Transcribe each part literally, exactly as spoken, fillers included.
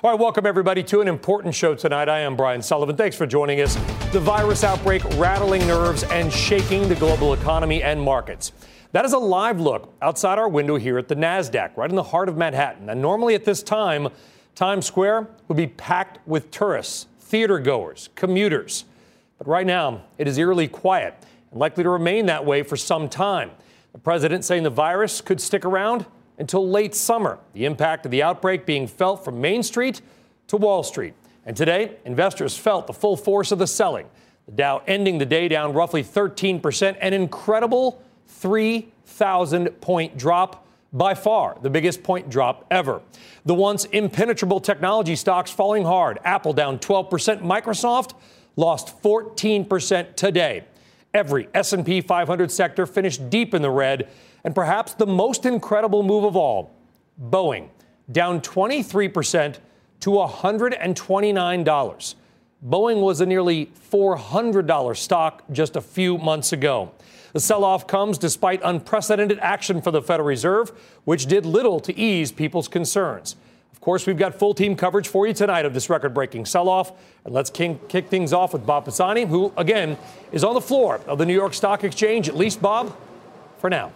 All right, welcome everybody to an important show tonight. I am Brian Sullivan. Thanks for joining us. The virus outbreak rattling nerves and shaking the global economy and markets. That is a live look outside our window here at the NASDAQ, right in the heart of Manhattan. And normally at this time, Times Square would be packed with tourists, theater goers, commuters. But right now, it is eerily quiet and likely to remain that way for some time. The president saying the virus could stick around until late summer, the impact of the outbreak being felt from Main Street to Wall Street. And today, investors felt the full force of the selling. The Dow ending the day down roughly thirteen percent, an incredible three thousand point drop, by far the biggest point drop ever. The once impenetrable technology stocks falling hard. Apple down twelve percent. Microsoft lost fourteen percent today. Every S and P five hundred sector finished deep in the red. And perhaps the most incredible move of all, Boeing, down twenty-three percent to one hundred twenty-nine dollars. Boeing was a nearly four hundred dollars stock just a few months ago. The sell-off comes despite unprecedented action for the Federal Reserve, which did little to ease people's concerns. Of course, we've got full team coverage for you tonight of this record-breaking sell-off. And let's king- kick things off with Bob Pisani, who, again, is on the floor of the New York Stock Exchange, at least, Bob, for now.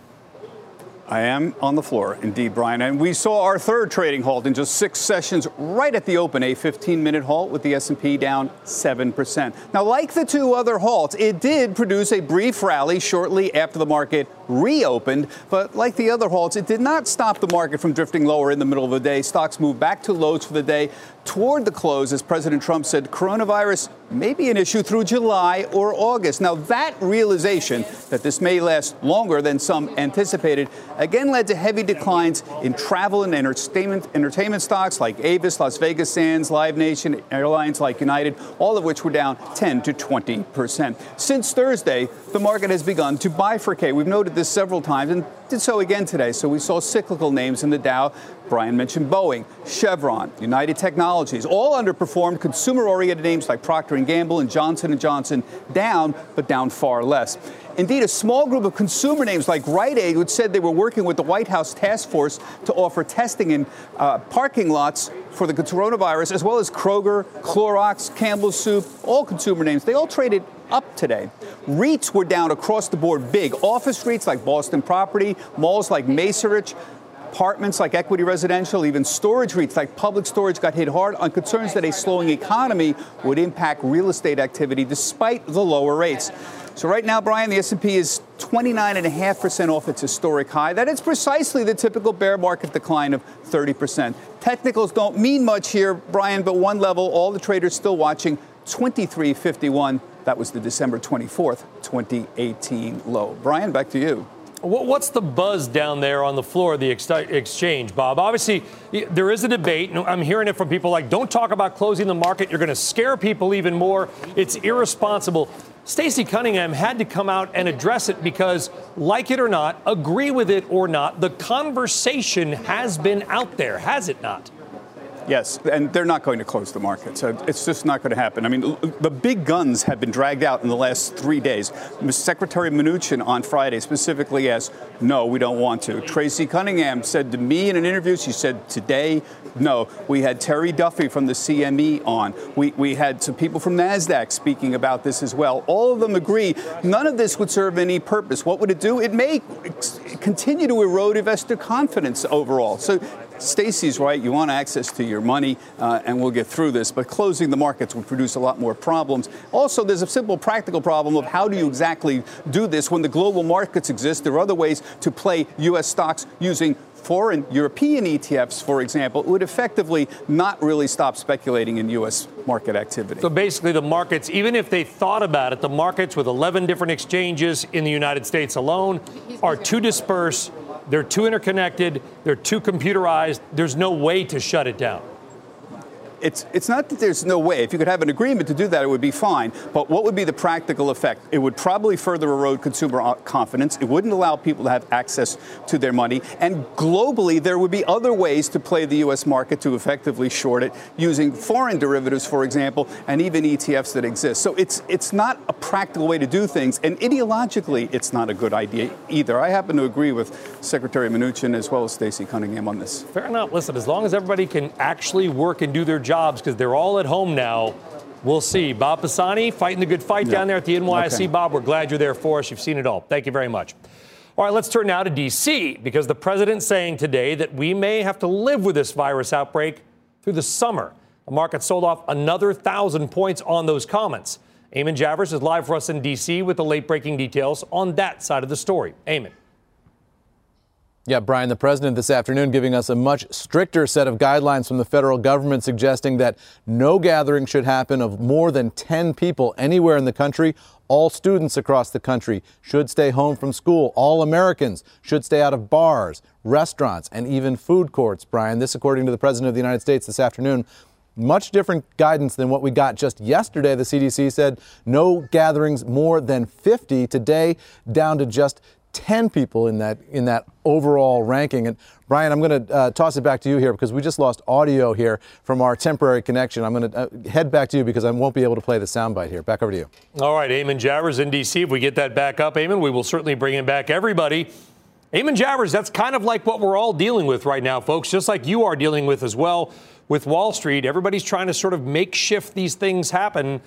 I am on the floor, indeed, Brian. And we saw our third trading halt in just six sessions right at the open, a fifteen-minute halt with the S and P down seven percent. Now, like the two other halts, it did produce a brief rally shortly after the market reopened. But like the other halts, it did not stop the market from drifting lower in the middle of the day. Stocks moved back to lows for the day toward the close, as President Trump said, coronavirus may be an issue through July or August. Now, that realization that this may last longer than some anticipated again led to heavy declines in travel and entertainment entertainment stocks like Avis, Las Vegas Sands, Live Nation, airlines like United, all of which were down ten to twenty percent. Since Thursday, the market has begun to bifurcate. We've noted this several times and did so again today. So we saw cyclical names in the Dow. Brian mentioned Boeing, Chevron, United Technologies, all underperformed. Consumer-oriented names like Procter and Gamble and Johnson and Johnson down, but down far less. Indeed, a small group of consumer names like Rite Aid, which said they were working with the White House task force to offer testing in uh, parking lots for the coronavirus, as well as Kroger, Clorox, Campbell's Soup, all consumer names, they all traded up today. REITs were down across the board big. Office REITs like Boston Property, malls like Macerich, apartments like Equity Residential, even storage REITs like Public Storage got hit hard on concerns that a slowing economy would impact real estate activity despite the lower rates. So right now, Brian, the S and P is twenty-nine point five percent off its historic high. That is precisely the typical bear market decline of thirty percent. Technicals don't mean much here, Brian, but one level, all the traders still watching twenty-three fifty-one. That was the December twenty-fourth, twenty eighteen low. Brian, back to you. What's the buzz down there on the floor of the ex- exchange, Bob? Obviously, there is a debate. And I'm hearing it from people like, don't talk about closing the market. You're going to scare people even more. It's irresponsible. Stacey Cunningham had to come out and address it because, like it or not, agree with it or not, the conversation has been out there, has it not? Yes, and they're not going to close the market. So it's just not going to happen. I mean, the big guns have been dragged out in the last three days. Secretary Mnuchin on Friday specifically asked, no, we don't want to. Tracy Cunningham said to me in an interview, she said today, no. We had Terry Duffy from the C M E on. We, we had some people from NASDAQ speaking about this as well. All of them agree none of this would serve any purpose. What would it do? It may continue to erode investor confidence overall. So Stacey's right. You want access to your money, uh, and we'll get through this. But closing the markets would produce a lot more problems. Also, there's a simple practical problem of how do you exactly do this when the global markets exist? There are other ways to play U S stocks using foreign European E T Fs, for example. It would effectively not really stop speculating in U S market activity. So basically the markets, even if they thought about it, the markets with eleven different exchanges in the United States alone are too dispersed. They're too interconnected. They're too computerized. There's no way to shut it down. it's it's not that there's no way. If you could have an agreement to do that, it would be fine. But what would be the practical effect? It would probably further erode consumer confidence. It wouldn't allow people to have access to their money. And globally, there would be other ways to play the U S market to effectively short it, using foreign derivatives, for example, and even E T Fs that exist. So it's it's not a practical way to do things. And ideologically, it's not a good idea either. I happen to agree with Secretary Mnuchin as well as Stacey Cunningham on this. Fair enough. Listen, as long as everybody can actually work and do their jobs, because they're all at home now, we'll see. Bob Pisani fighting the good fight yeah. down there at the N Y S E. Okay. Bob, we're glad you're there for us. You've seen it all. Thank you very much. All right, let's turn now to D C, because the president's saying today that we may have to live with this virus outbreak through the summer. The market sold off another one thousand points on those comments. Eamon Javers is live for us in D C with the late-breaking details on that side of the story. Eamon. Yeah, Brian, the president this afternoon giving us a much stricter set of guidelines from the federal government, suggesting that no gathering should happen of more than ten people anywhere in the country. All students across the country should stay home from school. All Americans should stay out of bars, restaurants, and even food courts. Brian, this according to the president of the United States this afternoon. Much different guidance than what we got just yesterday. The C D C said no gatherings more than fifty. Today, down to just ten people in that in that overall ranking. And Brian, I'm going to uh, toss it back to you here because we just lost audio here from our temporary connection. I'm going to uh, head back to you because I won't be able to play the soundbite here. Back over to you. All right, Eamon Javers in D C. If we get that back up, Eamon, we will certainly bring him back. Everybody, Eamon Javers, that's kind of like what we're all dealing with right now, folks, just like you are dealing with as well with Wall Street. Everybody's trying to sort of makeshift these things happen.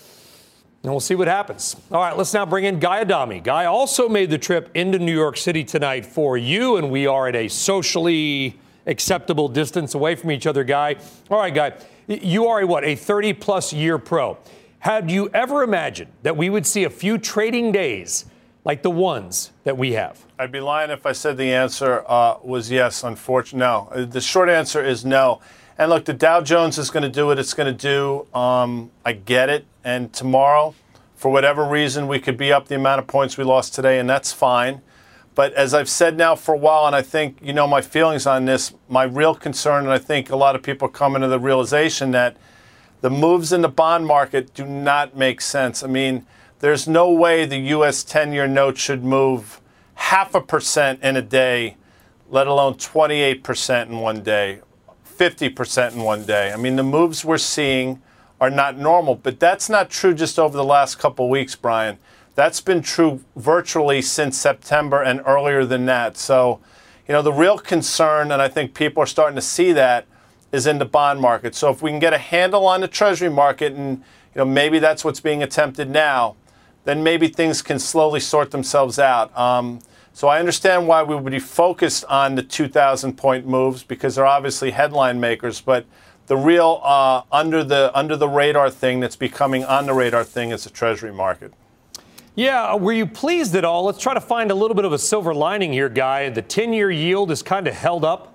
And we'll see what happens. All right, let's now bring in Guy Adami. Guy also made the trip into New York City tonight for you, and we are at a socially acceptable distance away from each other, Guy. All right, Guy, you are a what, a thirty-plus year pro. Had you ever imagined that we would see a few trading days like the ones that we have? I'd be lying if I said the answer uh, was yes, unfortunately. No, the short answer is no. And look, the Dow Jones is going to do what it's going to do. Um, I get it. And tomorrow, for whatever reason, we could be up the amount of points we lost today, and that's fine. But as I've said now for a while, and I think you know my feelings on this, my real concern, and I think a lot of people are coming to the realization that the moves in the bond market do not make sense. I mean, there's no way the U S ten-year note should move half a percent in a day, let alone twenty-eight percent in one day. fifty percent in one day. I mean, the moves we're seeing are not normal, but that's not true just over the last couple of weeks, Brian. That's been true virtually since September and earlier than that. So, you know, the real concern, and I think people are starting to see that, is in the bond market. So if we can get a handle on the Treasury market, and, you know, maybe that's what's being attempted now, then maybe things can slowly sort themselves out. Um, So I understand why we would be focused on the two thousand point moves, because they're obviously headline makers. But the real uh, under the under the radar thing that's becoming on the radar thing is the Treasury market. Yeah, were you pleased at all? Let's try to find a little bit of a silver lining here, Guy. The ten-year yield is kind of held up.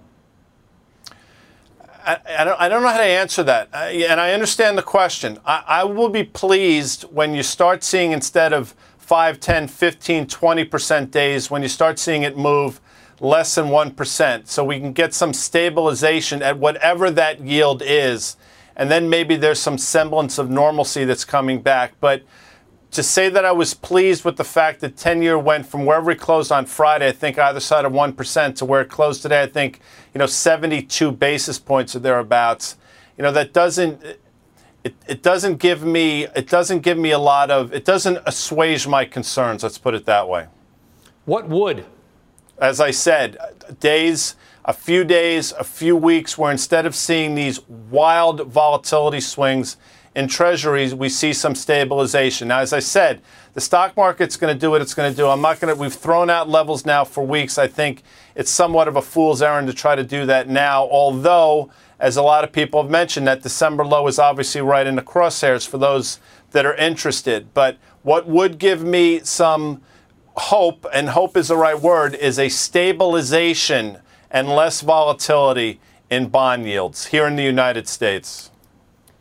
I, I, don't, I don't know how to answer that. I, and I understand the question. I, I will be pleased when you start seeing, instead of five, ten, fifteen, twenty percent days, when you start seeing it move less than one percent. So we can get some stabilization at whatever that yield is. And then maybe there's some semblance of normalcy that's coming back. But to say that I was pleased with the fact that ten-year went from wherever it closed on Friday, I think either side of one percent, to where it closed today, I think, you know, seventy-two basis points or thereabouts. You know, that doesn't... It, it doesn't give me it doesn't give me a lot of it doesn't assuage my concerns, let's put it that way. What would? As I said, days, a few days, a few weeks where instead of seeing these wild volatility swings in treasuries, we see some stabilization. Now, as I said, the stock market's going to do what it's going to do. I'm not going to we've thrown out levels now for weeks. I think it's somewhat of a fool's errand to try to do that now, although, as a lot of people have mentioned, that December low is obviously right in the crosshairs for those that are interested. But what would give me some hope, and hope is the right word, is a stabilization and less volatility in bond yields here in the United States.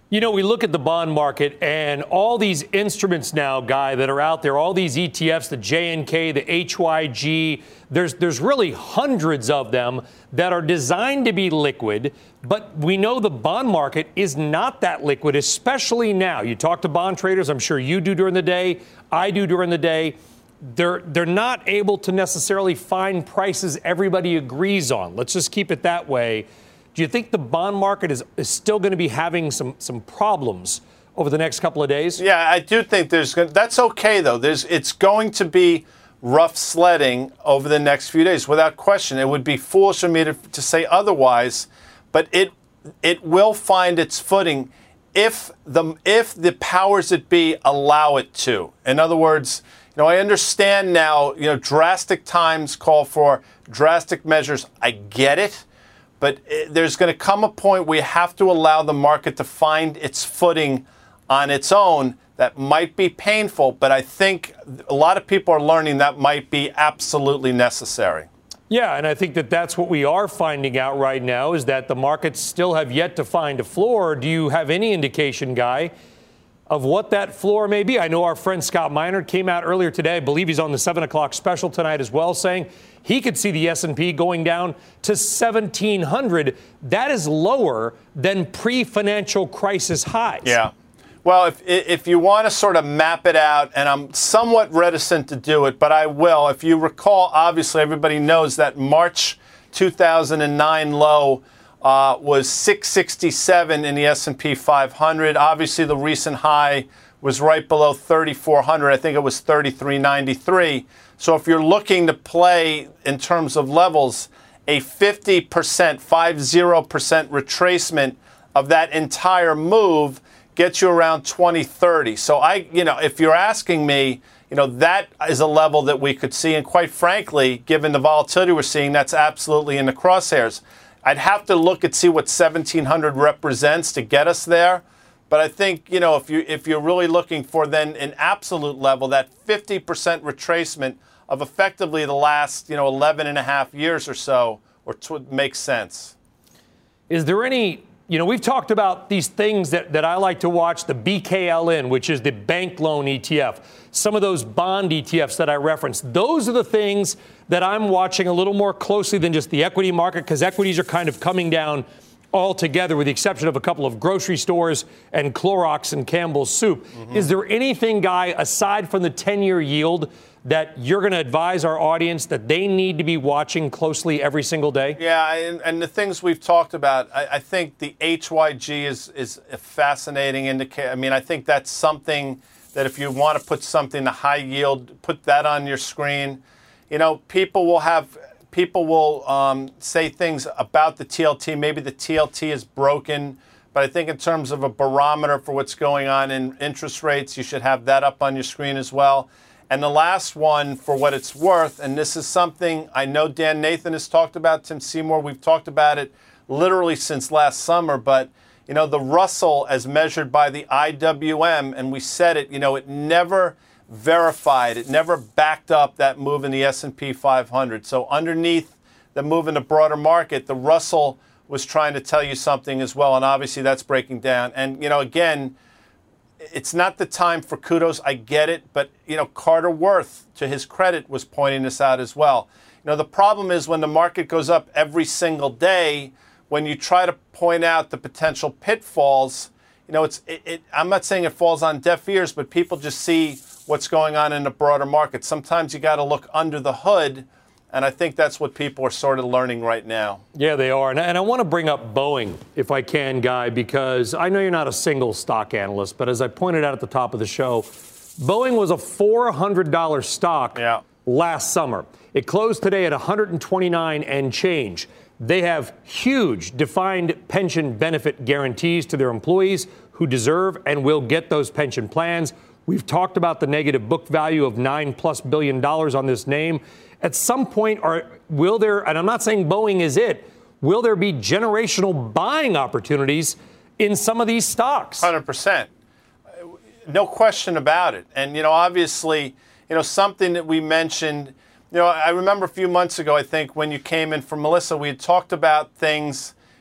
You know, we look at the bond market and all these instruments now, Guy, that are out there, all these E T Fs, the J N K, the H Y G, there's there's really hundreds of them that are designed to be liquid, but we know the bond market is not that liquid, especially now. You talk to bond traders, I'm sure you do during the day, I do during the day. They're they're not able to necessarily find prices everybody agrees on. Let's just keep it that way. Do you think the bond market is, is still going to be having some, some problems over the next couple of days? Yeah, I do think there's going that's okay, though. There's It's going to be rough sledding over the next few days, without question. It would be foolish of me to, to say otherwise, but it it will find its footing if the if the powers that be allow it to. In other words, you know, I understand now, you know, drastic times call for drastic measures. I get it. But there's going to come a point where you have to allow the market to find its footing on its own. That might be painful, but I think a lot of people are learning that might be absolutely necessary. Yeah, and I think that that's what we are finding out right now is that the markets still have yet to find a floor. Do you have any indication, Guy, of what that floor may be? I know our friend Scott Minerd came out earlier today. I believe he's on the seven o'clock special tonight as well, saying he could see the S and P going down to seventeen hundred. That is lower than pre-financial crisis highs. Yeah. Well, if if you want to sort of map it out, and I'm somewhat reticent to do it, but I will. If you recall, obviously everybody knows that March two thousand nine low uh, was six sixty-seven in the S and P five hundred. Obviously, the recent high was right below thirty-four hundred. I think it was thirty-three ninety-three. So if you're looking to play in terms of levels, a fifty percent, fifty percent retracement of that entire move gets you around twenty thirty. So I, you know, if you're asking me, you know, that is a level that we could see. And quite frankly, given the volatility we're seeing, that's absolutely in the crosshairs. I'd have to look and see what seventeen hundred represents to get us there. But I think, you know, if you if you're really looking for then an absolute level, that fifty percent retracement of effectively the last, you know, eleven and a half years or so, or tw- makes sense. Is there any, you know, we've talked about these things that, that I like to watch, the B K L N, which is the bank loan E T F, some of those bond E T Fs that I referenced. Those are the things that I'm watching a little more closely than just the equity market, because equities are kind of coming down altogether, with the exception of a couple of grocery stores and Clorox and Campbell's Soup. Mm-hmm. Is there anything, Guy, aside from the ten-year yield, that you're going to advise our audience that they need to be watching closely every single day? Yeah, and, and the things we've talked about, I, I think the H Y G is, is a fascinating indicator. I mean, I think that's something that if you want to put something to high yield, put that on your screen. You know, people will have... People will um, say things about the T L T. Maybe the T L T is broken, but I think in terms of a barometer for what's going on in interest rates, you should have that up on your screen as well. And the last one, for what it's worth, and this is something I know Dan Nathan has talked about, Tim Seymour, we've talked about it literally since last summer, but, you know, the Russell as measured by the I W M, and we said it, you know, it never verified, it never backed up that move in the S and P five hundred. So underneath the move in the broader market, the Russell was trying to tell you something as well, and obviously that's breaking down. And, you know, again, it's not the time for kudos. I get it, but, you know, Carter Worth, to his credit, was pointing this out as well. You know, the problem is when the market goes up every single day, when you try to point out the potential pitfalls, you know, it's. It, it, I'm not saying it falls on deaf ears, but people just see what's going on in the broader market. Sometimes you got to look under the hood, and I think that's what people are sort of learning right now. Yeah, they are. And, and I want to bring up Boeing, if I can, Guy, because I know you're not a single stock analyst, but as I pointed out at the top of the show, Boeing was a four hundred dollars stock yeah. last summer. It closed today at one hundred twenty-nine and change. They have huge defined pension benefit guarantees to their employees who deserve and will get those pension plans. We've talked about the negative book value of nine plus billion dollars on this name. At some point, are, will there, and I'm not saying Boeing is it, will there be generational buying opportunities in some of these stocks? one hundred percent. No question about it. And, you know, obviously, you know, something that we mentioned, you know, I remember a few months ago, I think, when you came in for Melissa, we had talked about things,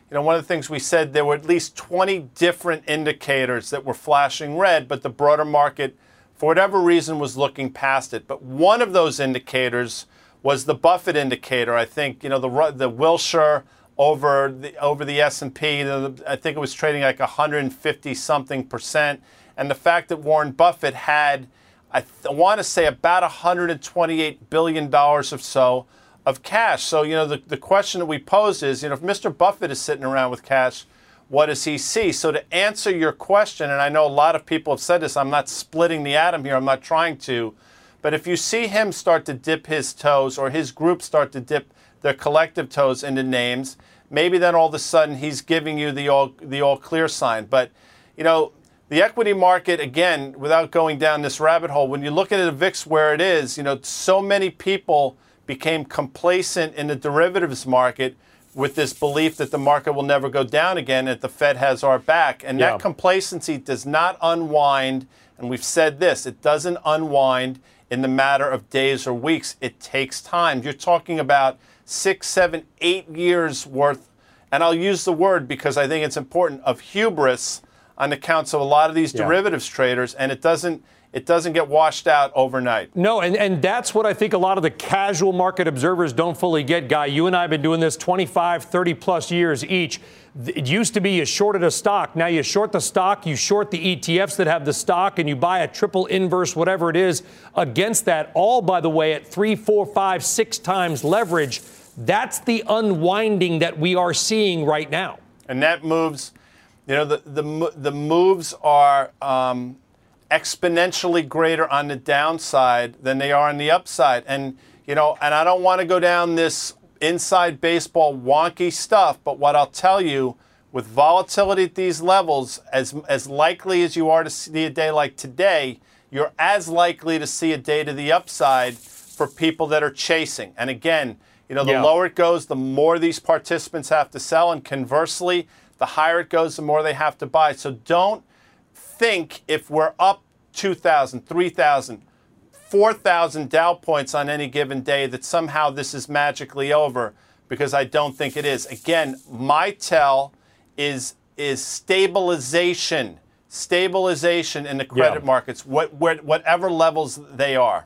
you know, one of the things we said, there were at least twenty different indicators that were flashing red, but the broader market, for whatever reason, was looking past it. But one of those indicators was the Buffett indicator. I think, you know, the the Wilshire over the over the S and P, I think it was trading like one hundred fifty something percent. And the fact that Warren Buffett had, I, th- I want to say, about one hundred twenty-eight billion dollars or so of cash. So, you know, the, the question that we pose is, you know, if Mister Buffett is sitting around with cash, what does he see? So to answer your question, and I know a lot of people have said this, I'm not splitting the atom here, I'm not trying to, but if you see him start to dip his toes or his group start to dip their collective toes into names, maybe then all of a sudden he's giving you the all the all clear sign. But, you know, the equity market, again, without going down this rabbit hole, when you look at the V I X where it is, you know, so many people became complacent in the derivatives market with this belief that the market will never go down again, that the Fed has our back. And yeah. that complacency does not unwind. And we've said this, it doesn't unwind in the matter of days or weeks. It takes time. You're talking about six, seven, eight years worth, and I'll use the word because I think it's important, of hubris on the accounts of a lot of these yeah. derivatives traders, and it doesn't it doesn't get washed out overnight. No, and, and that's what I think a lot of the casual market observers don't fully get, Guy. You and I have been doing this twenty-five, thirty plus years each. It used to be you shorted a stock. Now you short the stock, you short the E T Fs that have the stock, and you buy a triple inverse, whatever it is, against that, all, by the way, at three, four, five, six times leverage. That's the unwinding that we are seeing right now. And that moves, you know, the the, the moves are um, exponentially greater on the downside than they are on the upside. And, you know, and I don't want to go down this inside baseball wonky stuff, but what I'll tell you, with volatility at these levels, as as likely as you are to see a day like today, you're as likely to see a day to the upside for people that are chasing. And again, you know, the yeah. lower it goes, the more these participants have to sell. And conversely, the higher it goes, the more they have to buy. So don't think if we're up two thousand, three thousand, four thousand Dow points on any given day that somehow this is magically over, because I don't think it is. Again, my tell is is stabilization, stabilization in the credit yeah. markets, what, whatever levels they are.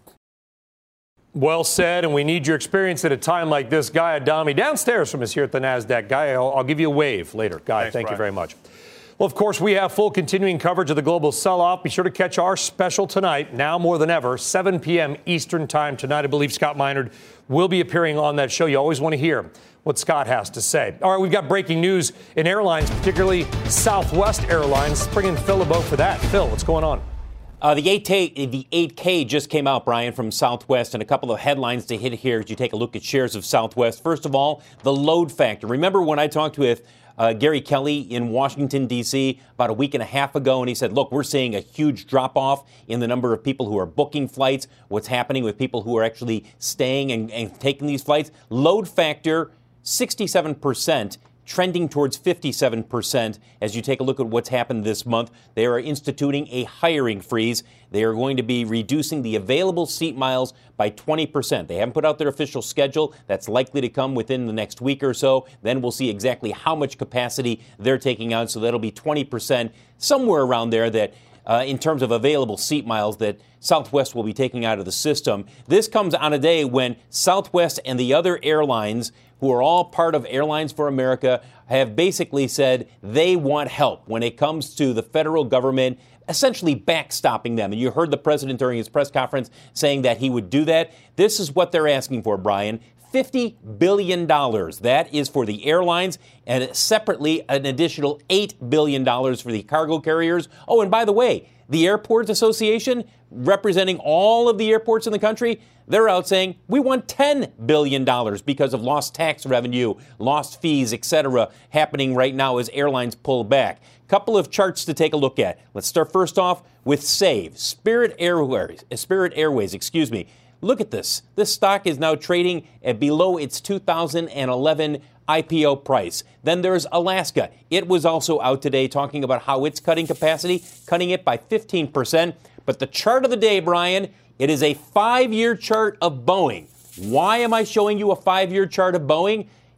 Well said, and we need your experience at a time like this. Guy Adami, downstairs from us here at the NASDAQ. Guy, I'll, I'll give you a wave later. Guy, Thanks, thank Brian. you very much. Well, of course, we have full continuing coverage of the global sell-off. Be sure to catch our special tonight, now more than ever, seven p.m. Eastern time tonight. I believe Scott Minerd will be appearing on that show. You always want to hear what Scott has to say. All right, we've got breaking news in airlines, particularly Southwest Airlines. Let's bring in Phil LeBeau for that. Phil, what's going on? Uh, the eight K, the eight K just came out, Brian, from Southwest, and a couple of headlines to hit here as you take a look at shares of Southwest. First of all, the load factor. Remember when I talked with uh, Gary Kelly in Washington, D C about a week and a half ago, and he said, look, we're seeing a huge drop-off in the number of people who are booking flights, what's happening with people who are actually staying and, and taking these flights. Load factor, sixty-seven percent. Trending towards fifty-seven percent as you take a look at what's happened this month. They are instituting a hiring freeze. They are going to be reducing the available seat miles by twenty percent. They haven't put out their official schedule. That's likely to come within the next week or so. Then we'll see exactly how much capacity they're taking out. So that'll be twenty percent, somewhere around there, that uh, in terms of available seat miles that Southwest will be taking out of the system. This comes on a day when Southwest and the other airlines, who are all part of Airlines for America, have basically said they want help when it comes to the federal government essentially backstopping them. And you heard the president during his press conference saying that he would do that. This is what they're asking for, Brian. fifty billion dollars. That is for the airlines, and separately an additional eight billion dollars for the cargo carriers. Oh, and by the way, the Airports Association, representing all of the airports in the country, they're out saying we want ten billion dollars because of lost tax revenue, lost fees, et cetera, happening right now as airlines pull back. Couple of charts to take a look at. Let's start first off with SAVE, Spirit Airways, Spirit Airways, excuse me. Look at this. This stock is now trading at below its two thousand eleven I P O price. Then there's Alaska. It was also out today talking about how it's cutting capacity, cutting it by fifteen percent. But the chart of the day, Brian, it is a five-year chart of Boeing. Why am I showing you a five-year chart of Boeing?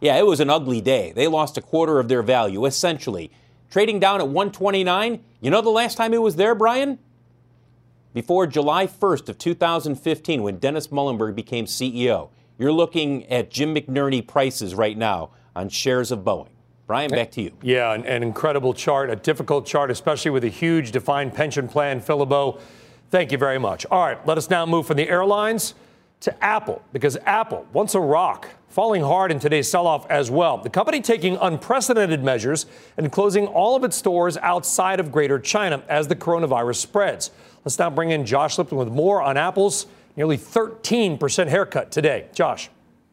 Yeah, it was an ugly day. They lost a quarter of their value, essentially. Trading down at one twenty-nine. You know the last time it was there, Brian? Before July first of two thousand fifteen, when Dennis Muhlenberg became C E O. You're looking at Jim McNerney prices right now on shares of Boeing. Brian, back to you. Yeah, an, an incredible chart, a difficult chart, especially with a huge defined pension plan. Phillibo, thank you very much. All right, let us now move from the airlines to Apple, because Apple, once a rock, falling hard in today's sell-off as well. The company taking unprecedented measures and closing all of its stores outside of Greater China as the coronavirus spreads. Let's now bring in Josh Lipton with more on Apple's nearly thirteen percent haircut today. Josh.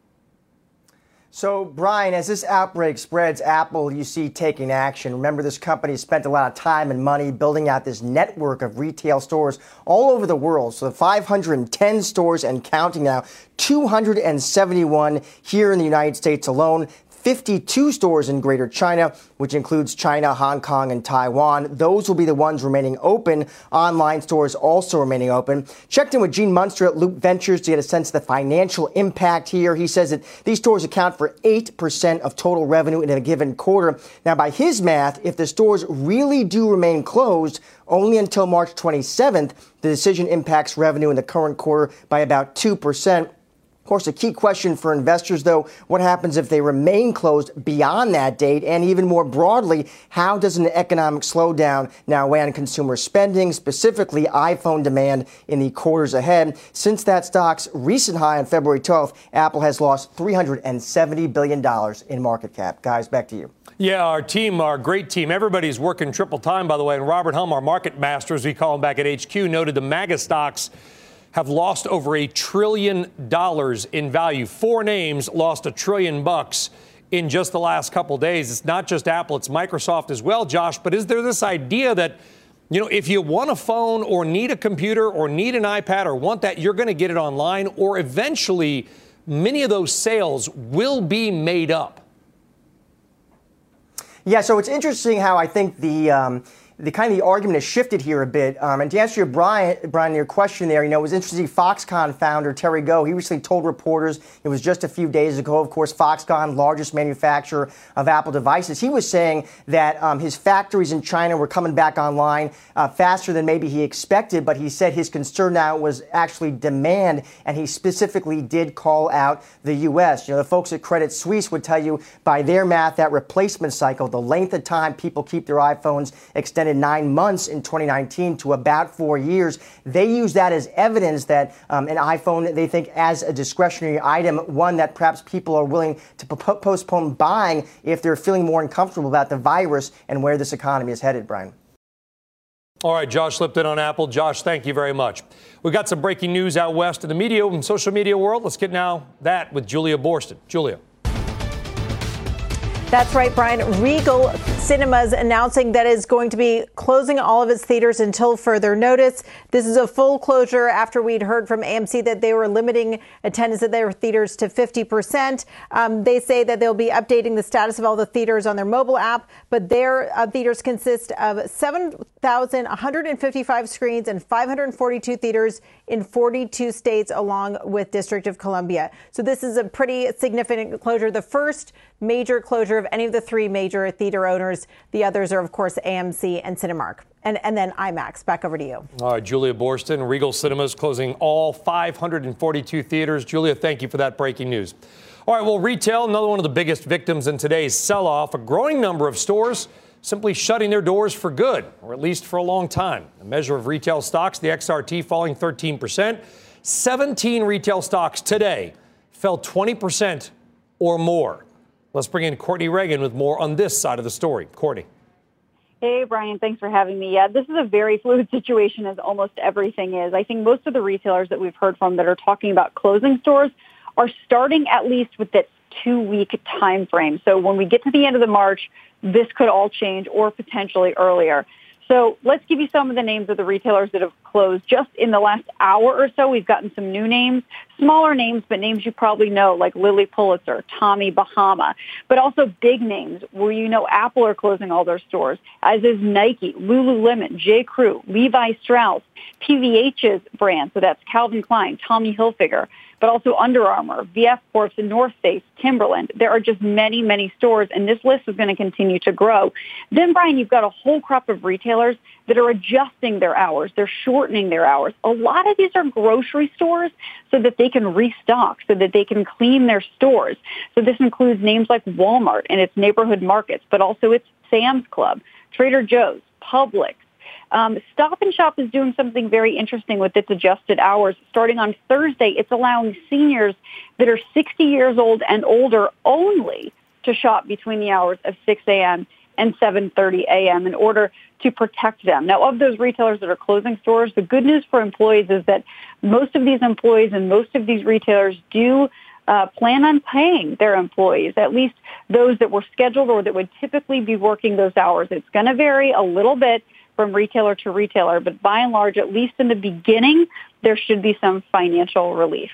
So, Brian, as this outbreak spreads, Apple, you see, taking action. Remember, this company spent a lot of time and money building out this network of retail stores all over the world. So five hundred ten stores and counting now, two hundred seventy-one here in the United States alone. fifty-two stores in Greater China, which includes China, Hong Kong, and Taiwan. Those will be the ones remaining open. Online stores also remaining open. Checked in with Gene Munster at Loop Ventures to get a sense of the financial impact here. He says that these stores account for eight percent of total revenue in a given quarter. Now, by his math, if the stores really do remain closed only until March twenty-seventh, the decision impacts revenue in the current quarter by about two percent. Of course, a key question for investors, though, what happens if they remain closed beyond that date? And even more broadly, how does an economic slowdown now weigh on consumer spending, specifically iPhone demand in the quarters ahead? Since that stock's recent high on February twelfth, Apple has lost three hundred seventy billion dollars in market cap. Guys, back to you. Yeah, our team, our great team, everybody's working triple time, by the way. And Robert Helm, our market master, as we call him back at H Q, noted the MAGA stocks have lost over a trillion dollars in value. Four names lost a trillion bucks in just the last couple days. It's not just Apple, it's Microsoft as well, Josh. But is there this idea that, you know, if you want a phone or need a computer or need an iPad or want that, you're going to get it online, or eventually many of those sales will be made up? Yeah, so it's interesting how I think the um, the kind of the argument has shifted here a bit. Um, and to answer your Brian, Brian, your question there, you know, it was interesting. Foxconn founder Terry Gou, he recently told reporters, it was just a few days ago, of course, Foxconn, largest manufacturer of Apple devices. He was saying that um, his factories in China were coming back online uh, faster than maybe he expected. But he said his concern now was actually demand. And he specifically did call out the U S. You know, the folks at Credit Suisse would tell you by their math, that replacement cycle, the length of time people keep their iPhones extended nine months in twenty nineteen to about four years. They use that as evidence that um, an iPhone, they think, as a discretionary item, one that perhaps people are willing to p- postpone buying if they're feeling more uncomfortable about the virus and where this economy is headed, Brian. All right, Josh Lipton on Apple. Josh, thank you very much. We've got some breaking news out west in the media and social media world. Let's get now that with Julia Boorstin. Julia. That's right, Brian. Regal Cinemas announcing that it's going to be closing all of its theaters until further notice. This is a full closure after we'd heard from A M C that they were limiting attendance at their theaters to fifty percent. Um, they say that they'll be updating the status of all the theaters on their mobile app, but their uh, theaters consist of seven thousand one hundred fifty-five screens and five hundred forty-two theaters in forty-two states along with District of Columbia. So this is a pretty significant closure, the first major closure of any of the three major theater owners. The others are, of course, A M C and Cinemark. And, and then IMAX. Back over to you. All right, Julia Boorstin, Regal Cinemas closing all five hundred forty-two theaters. Julia, thank you for that breaking news. All right, well, retail, another one of the biggest victims in today's sell-off. A growing number of stores simply shutting their doors for good, or at least for a long time. A measure of retail stocks, the X R T falling thirteen percent. seventeen retail stocks today fell twenty percent or more. Let's bring in Courtney Reagan with more on this side of the story. Courtney. Hey, Brian, thanks for having me. Yeah, this is a very fluid situation, as almost everything is. I think most of the retailers that we've heard from that are talking about closing stores are starting at least with that two-week time frame. So when we get to the end of the March, this could all change, or potentially earlier. So let's give you some of the names of the retailers that have closed just in the last hour or so. We've gotten some new names. smaller names, but names you probably know, like Lilly Pulitzer, Tommy Bahama, but also big names where you know Apple are closing all their stores, as is Nike, Lululemon, J. Crew, Levi Strauss, P V H's brand, so that's Calvin Klein, Tommy Hilfiger, but also Under Armour, V F Corp, and North Face, Timberland. There are just many, many stores, and this list is going to continue to grow. Then, Brian, you've got a whole crop of retailers that are adjusting their hours. They're shortening their hours. A lot of these are grocery stores so that they can restock, so that they can clean their stores. So this includes names like Walmart and its neighborhood markets, but also its Sam's Club, Trader Joe's, Publix. Um, Stop and Shop is doing something very interesting with its adjusted hours. Starting on Thursday, it's allowing seniors that are sixty years old and older only to shop between the hours of six a.m. and seven thirty a.m. in order to protect them. Now, of those retailers that are closing stores, the good news for employees is that most of these employees and most of these retailers do uh, plan on paying their employees, at least those that were scheduled or that would typically be working those hours. It's going to vary a little bit from retailer to retailer, but by and large, at least in the beginning, there should be some financial relief.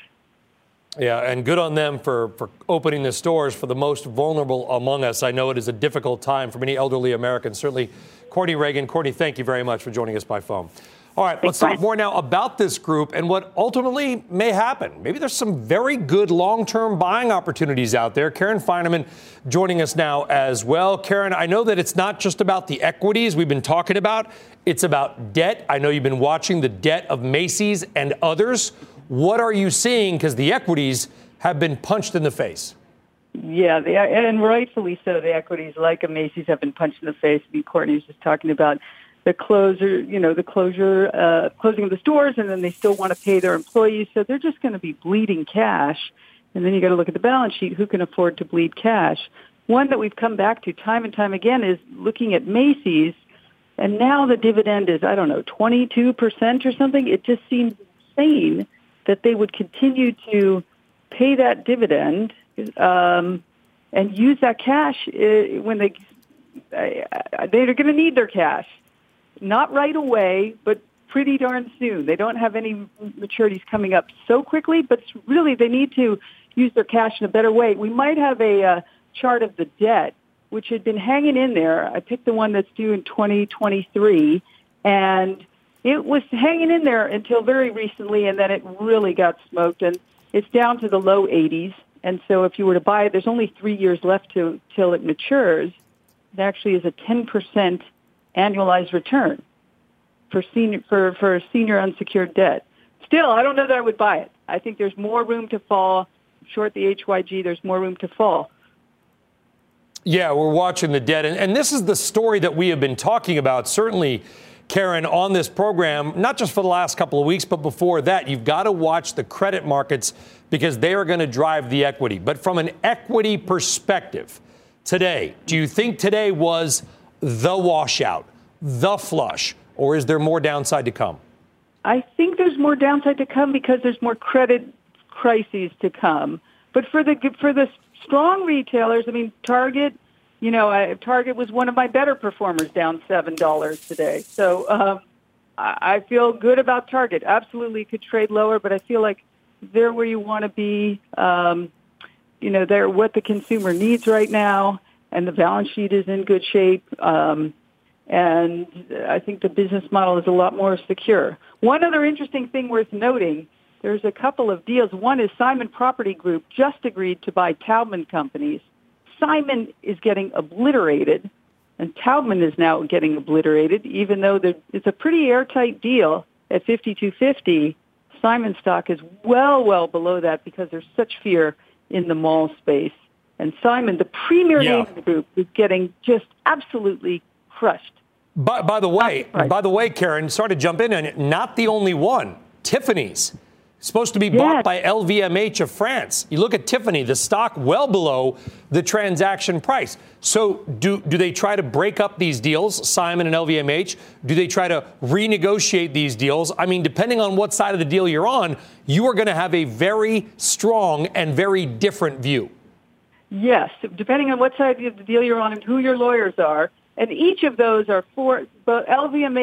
Yeah, and good on them for, for opening the stores for the most vulnerable among us. I know it is a difficult time for many elderly Americans. Certainly, Courtney Reagan. Courtney, thank you very much for joining us by phone. All right, let's talk more now about this group and what ultimately may happen. Maybe there's some very good long-term buying opportunities out there. Karen Finerman joining us now as well. Karen, I know that it's not just about the equities we've been talking about. It's about debt. I know you've been watching the debt of Macy's and others. What are you seeing? Because the equities have been punched in the face. Yeah, they are, and rightfully so. The equities, like a Macy's, have been punched in the face. I mean, Courtney was just talking about the closure, you know, the closure, uh, closing of the stores, and then they still want to pay their employees. So they're just going to be bleeding cash. And then you got to look at the balance sheet. Who can afford to bleed cash? One that we've come back to time and time again is looking at Macy's. And now the dividend is, I don't know, twenty-two percent or something. It just seems insane that they would continue to pay that dividend um, and use that cash uh, when they, uh, they're going to need their cash. Not right away, but pretty darn soon. They don't have any maturities coming up so quickly, but really they need to use their cash in a better way. We might have a uh, chart of the debt, which had been hanging in there. I picked the one that's due in twenty twenty-three, and it was hanging in there until very recently, and then it really got smoked, and it's down to the low eighties. And so if you were to buy it, there's only three years left to till it matures. It actually is a ten percent annualized return for senior for, for senior unsecured debt. Still, I don't know that I would buy it. I think there's more room to fall. Short the H Y G, there's more room to fall. Yeah, we're watching the debt. And, and this is the story that we have been talking about, certainly, Karen, on this program, not just for the last couple of weeks, but before that. You've got to watch the credit markets because they are going to drive the equity. But from an equity perspective, today, do you think today was the washout, the flush, or is there more downside to come? I think there's more downside to come because there's more credit crises to come. But for the for the strong retailers, I mean, Target, you know, I, Target was one of my better performers, down seven dollars today. So um, I, I feel good about Target. Absolutely could trade lower, but I feel like they're where you want to be. Um, you know, they're what the consumer needs right now. And the balance sheet is in good shape, um, and I think the business model is a lot more secure. One other interesting thing worth noting, there's a couple of deals. One is Simon Property Group just agreed to buy Taubman Companies. Simon is getting obliterated, and Taubman is now getting obliterated, even though it's a pretty airtight deal at fifty-two fifty. Simon stock is well, well below that because there's such fear in the mall space. And Simon, the premier yeah. name in the group, is getting just absolutely crushed. By, by the way, by the way, Karen, sorry to jump in on it, not the only one. Tiffany's supposed to be yes. bought by L V M H of France. You look at Tiffany, the stock well below the transaction price. So do do they try to break up these deals, Simon and L V M H? Do they try to renegotiate these deals? I mean, depending on what side of the deal you're on, you are going to have a very strong and very different view. Yes, depending on what side of the deal you're on and who your lawyers are. And each of those are for both L V M H,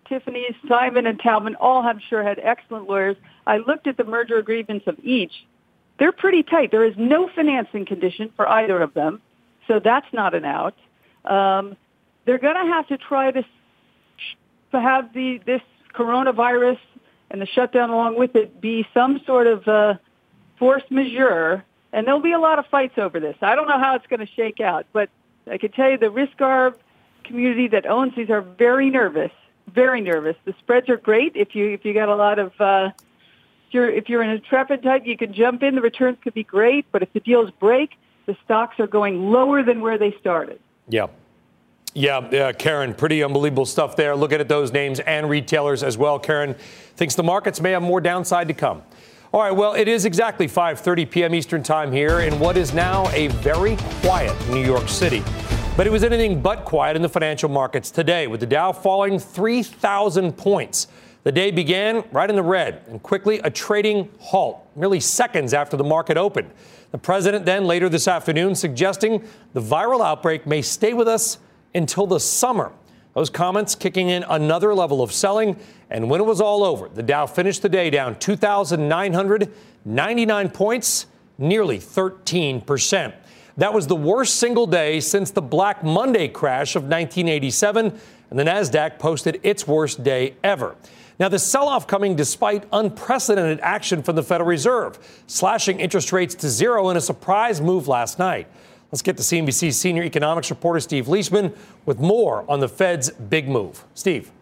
Tiffany's, Simon, and Talman all, I'm sure, had excellent lawyers. I looked at the merger agreements of each. They're pretty tight. There is no financing condition for either of them, so that's not an out. Um, they're going to have to try to, to have the this coronavirus and the shutdown along with it be some sort of uh, force majeure, and there'll be a lot of fights over this. I don't know how it's going to shake out, but I can tell you the risk arb community that owns these are very nervous, very nervous. The spreads are great if you if you got a lot of uh, if you're if you're an intrepid type, you can jump in. The returns could be great, but if the deals break, the stocks are going lower than where they started. Yeah. Yeah, yeah, Karen, pretty unbelievable stuff there. Looking at those names and retailers as well. Karen thinks the markets may have more downside to come. All right, well, it is exactly five thirty p.m. Eastern time here in what is now a very quiet New York City. But it was anything but quiet in the financial markets today, with the Dow falling three thousand points. The day began right in the red and quickly a trading halt, merely seconds after the market opened. The president then later this afternoon suggesting the viral outbreak may stay with us until the summer. Those comments kicking in another level of selling. And when it was all over, the Dow finished the day down two thousand nine hundred ninety-nine points, nearly thirteen percent. That was the worst single day since the Black Monday crash of nineteen eighty-seven, and the Nasdaq posted its worst day ever. Now, the sell-off coming despite unprecedented action from the Federal Reserve, slashing interest rates to zero in a surprise move last night. Let's get to C N B C's senior economics reporter Steve Leishman with more on the Fed's big move. Steve.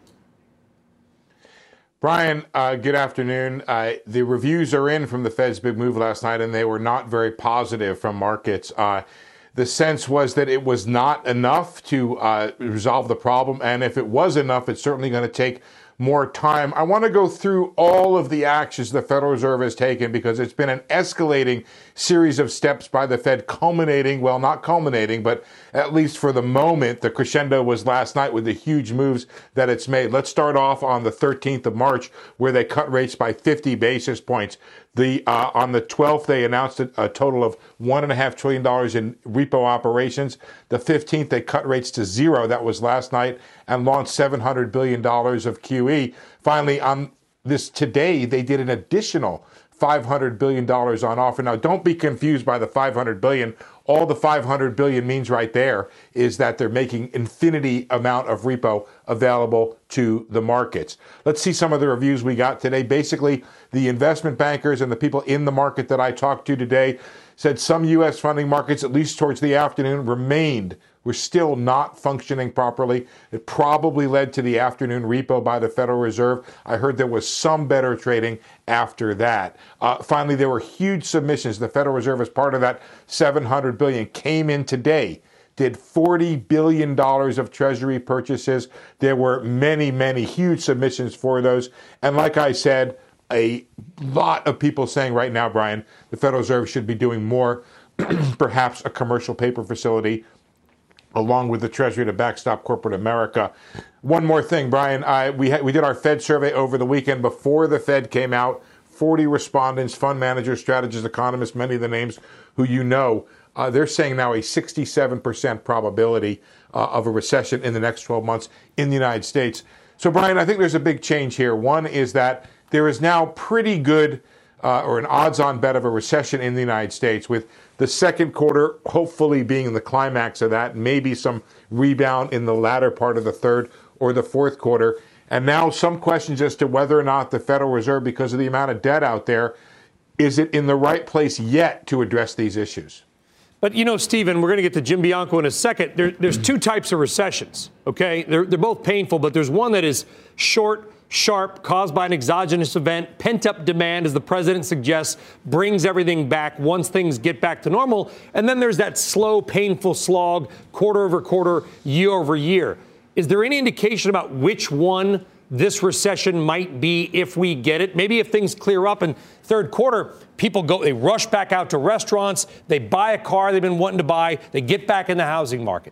Brian, uh, good afternoon. Uh, the reviews are in from the Fed's big move last night, and they were not very positive from markets. Uh, the sense was that it was not enough to uh, resolve the problem, and if it was enough, it's certainly going to take more time. I want to go through all of the actions the Federal Reserve has taken because it's been an escalating series of steps by the Fed, culminating, well, not culminating, but at least for the moment, the crescendo was last night with the huge moves that it's made. Let's start off on the thirteenth of March, where they cut rates by fifty basis points. The uh, on the twelfth, they announced a, a total of one and a half trillion dollars in repo operations. The fifteenth, they cut rates to zero. That was last night, and launched seven hundred billion dollars of Q E. Finally, on this today, they did an additional five hundred billion dollars on offer. Now, don't be confused by the five hundred billion dollars. All the five hundred billion dollars means right there is that they're making infinity amount of repo available to the markets. Let's see some of the reviews we got today. Basically, the investment bankers and the people in the market that I talked to today said some U S funding markets, at least towards the afternoon, remained were still not functioning properly. It probably led to the afternoon repo by the Federal Reserve. I heard there was some better trading after that. Uh, finally, there were huge submissions. The Federal Reserve, as part of that seven hundred billion dollars, came in today, did forty billion dollars of Treasury purchases. There were many, many huge submissions for those. And like I said, a lot of people saying right now, Brian, the Federal Reserve should be doing more, perhaps a commercial paper facility, along with the Treasury to backstop corporate America. One more thing, Brian. I, we, ha- we did our Fed survey over the weekend before the Fed came out. forty respondents, fund managers, strategists, economists, many of the names who you know. Uh, they're saying now a sixty-seven percent probability uh, of a recession in the next twelve months in the United States. So, Brian, I think there's a big change here. One is that there is now pretty good uh, or an odds-on bet of a recession in the United States, with the second quarter hopefully being the climax of that, maybe some rebound in the latter part of the third or the fourth quarter. And now some questions as to whether or not the Federal Reserve, because of the amount of debt out there, is it in the right place yet to address these issues? But, you know, Stephen, we're going to get to Jim Bianco in a second. There, there's two types of recessions, okay? They're, they're both painful, but there's one that is short, sharp, caused by an exogenous event, pent-up demand, as the president suggests, brings everything back once things get back to normal. And then there's that slow, painful slog, quarter over quarter, year over year. Is there any indication about which one this recession might be if we get it? Maybe if things clear up in third quarter, people go, they rush back out to restaurants, they buy a car they've been wanting to buy, they get back in the housing market.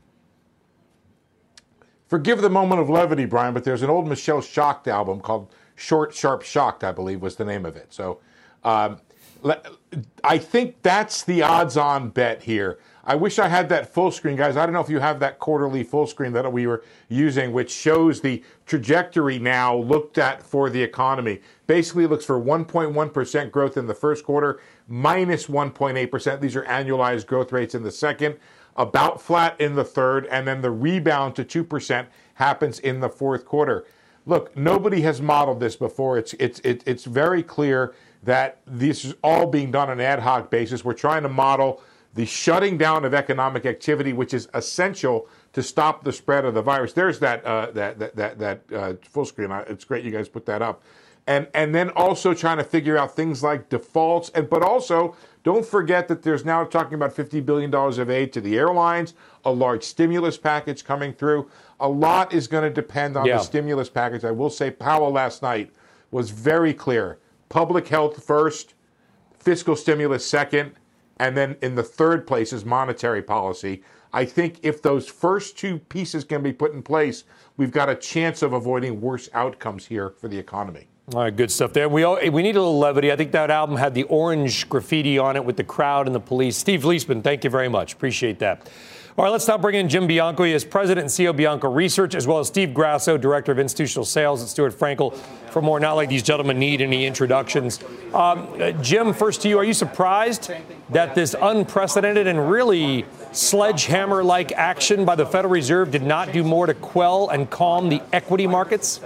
Forgive the moment of levity, Brian, but there's an old Michelle Shocked album called Short, Sharp, Shocked, I believe was the name of it. So um, I think that's the odds-on bet here. I wish I had that full screen, guys. I don't know if you have that quarterly full screen that we were using, which shows the trajectory now looked at for the economy. Basically, it looks for one point one percent growth in the first quarter, minus one point eight percent. These are annualized growth rates in the second, about flat in the third, and then the rebound to two percent happens in the fourth quarter. Look, nobody has modeled this before. It's, it's, it, it's very clear that this is all being done on an ad hoc basis. We're trying to model the shutting down of economic activity, which is essential to stop the spread of the virus. There's that uh, that that that, that uh, full screen. It's great you guys put that up, and and then also trying to figure out things like defaults, and but also don't forget that there's now talking about fifty billion dollars of aid to the airlines, a large stimulus package coming through. A lot is going to depend on yeah. the stimulus package. I will say Powell last night was very clear: public health first, fiscal stimulus second. And then in the third place is monetary policy. I think if those first two pieces can be put in place, we've got a chance of avoiding worse outcomes here for the economy. All right, good stuff there. We all, we need a little levity. I think that album had the orange graffiti on it with the crowd and the police. Steve Liesman, thank you very much. Appreciate that. All right, let's now bring in Jim Bianco. He is president and C E O of Bianco Research, as well as Steve Grasso, director of institutional sales at Stuart Frankel. For more, not like these gentlemen need any introductions. Um, uh, Jim, first to you. Are you surprised that this unprecedented and really sledgehammer-like action by the Federal Reserve did not do more to quell and calm the equity markets?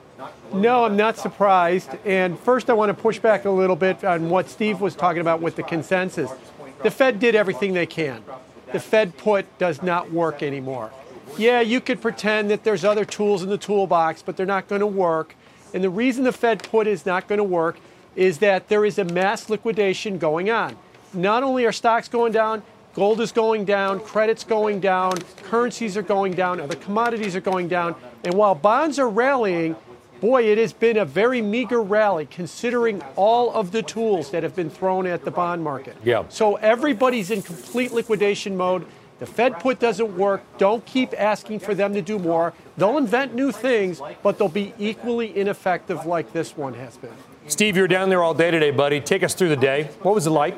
No, I'm not surprised. And first, I want to push back a little bit on what Steve was talking about with the consensus. The Fed did everything they can. The Fed put does not work anymore. Yeah, you could pretend that there's other tools in the toolbox, but they're not going to work. And the reason the Fed put is not going to work is that there is a mass liquidation going on. Not only are stocks going down, gold is going down, credit's going down, currencies are going down, other commodities are going down. And while bonds are rallying, boy, it has been a very meager rally considering all of the tools that have been thrown at the bond market. Yeah. So everybody's in complete liquidation mode. The Fed put doesn't work. Don't keep asking for them to do more. They'll invent new things, but they'll be equally ineffective like this one has been. Steve, you're down there all day today, buddy. Take us through the day. What was it like?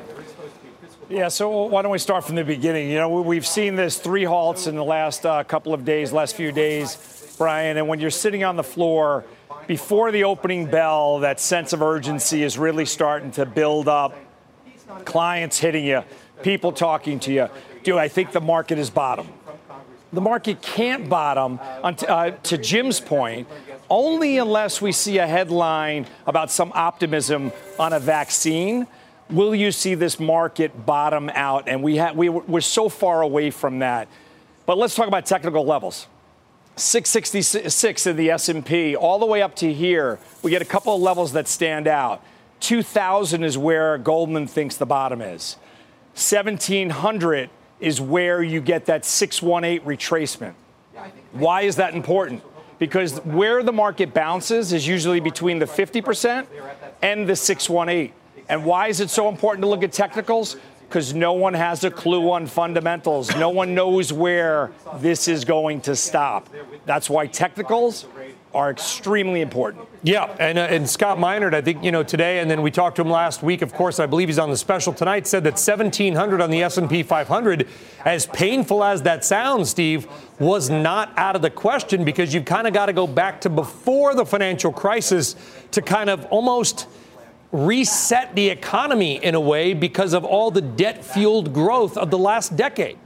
Yeah, so why don't we start from the beginning? You know, we've seen this three halts in the last uh, couple of days, last few days, Brian, and when you're sitting on the floor, before the opening bell, that sense of urgency is really starting to build up. Clients hitting you, people talking to you. Do I think the market is bottom? The market can't bottom, uh, to Jim's point, only unless we see a headline about some optimism on a vaccine. Will you see this market bottom out? And we ha- we, we're so far away from that. But let's talk about technical levels. six sixty-six in the S and P, all the way up to here. We get a couple of levels that stand out. two thousand is where Goldman thinks the bottom is. seventeen hundred is where you get that six eighteen retracement. Why is that important? Because where the market bounces is usually between the fifty percent and the six eighteen. And why is it so important to look at technicals? Because no one has a clue on fundamentals. No one knows where this is going to stop. That's why technicals are extremely important. Yeah, and, uh, and Scott Minerd, I think, you know, today, and then we talked to him last week, of course, I believe he's on the special tonight, said that seventeen hundred on the S and P five hundred, as painful as that sounds, Steve, was not out of the question, because you've kind of got to go back to before the financial crisis to kind of almost reset the economy in a way because of all the debt-fueled growth of the last decade.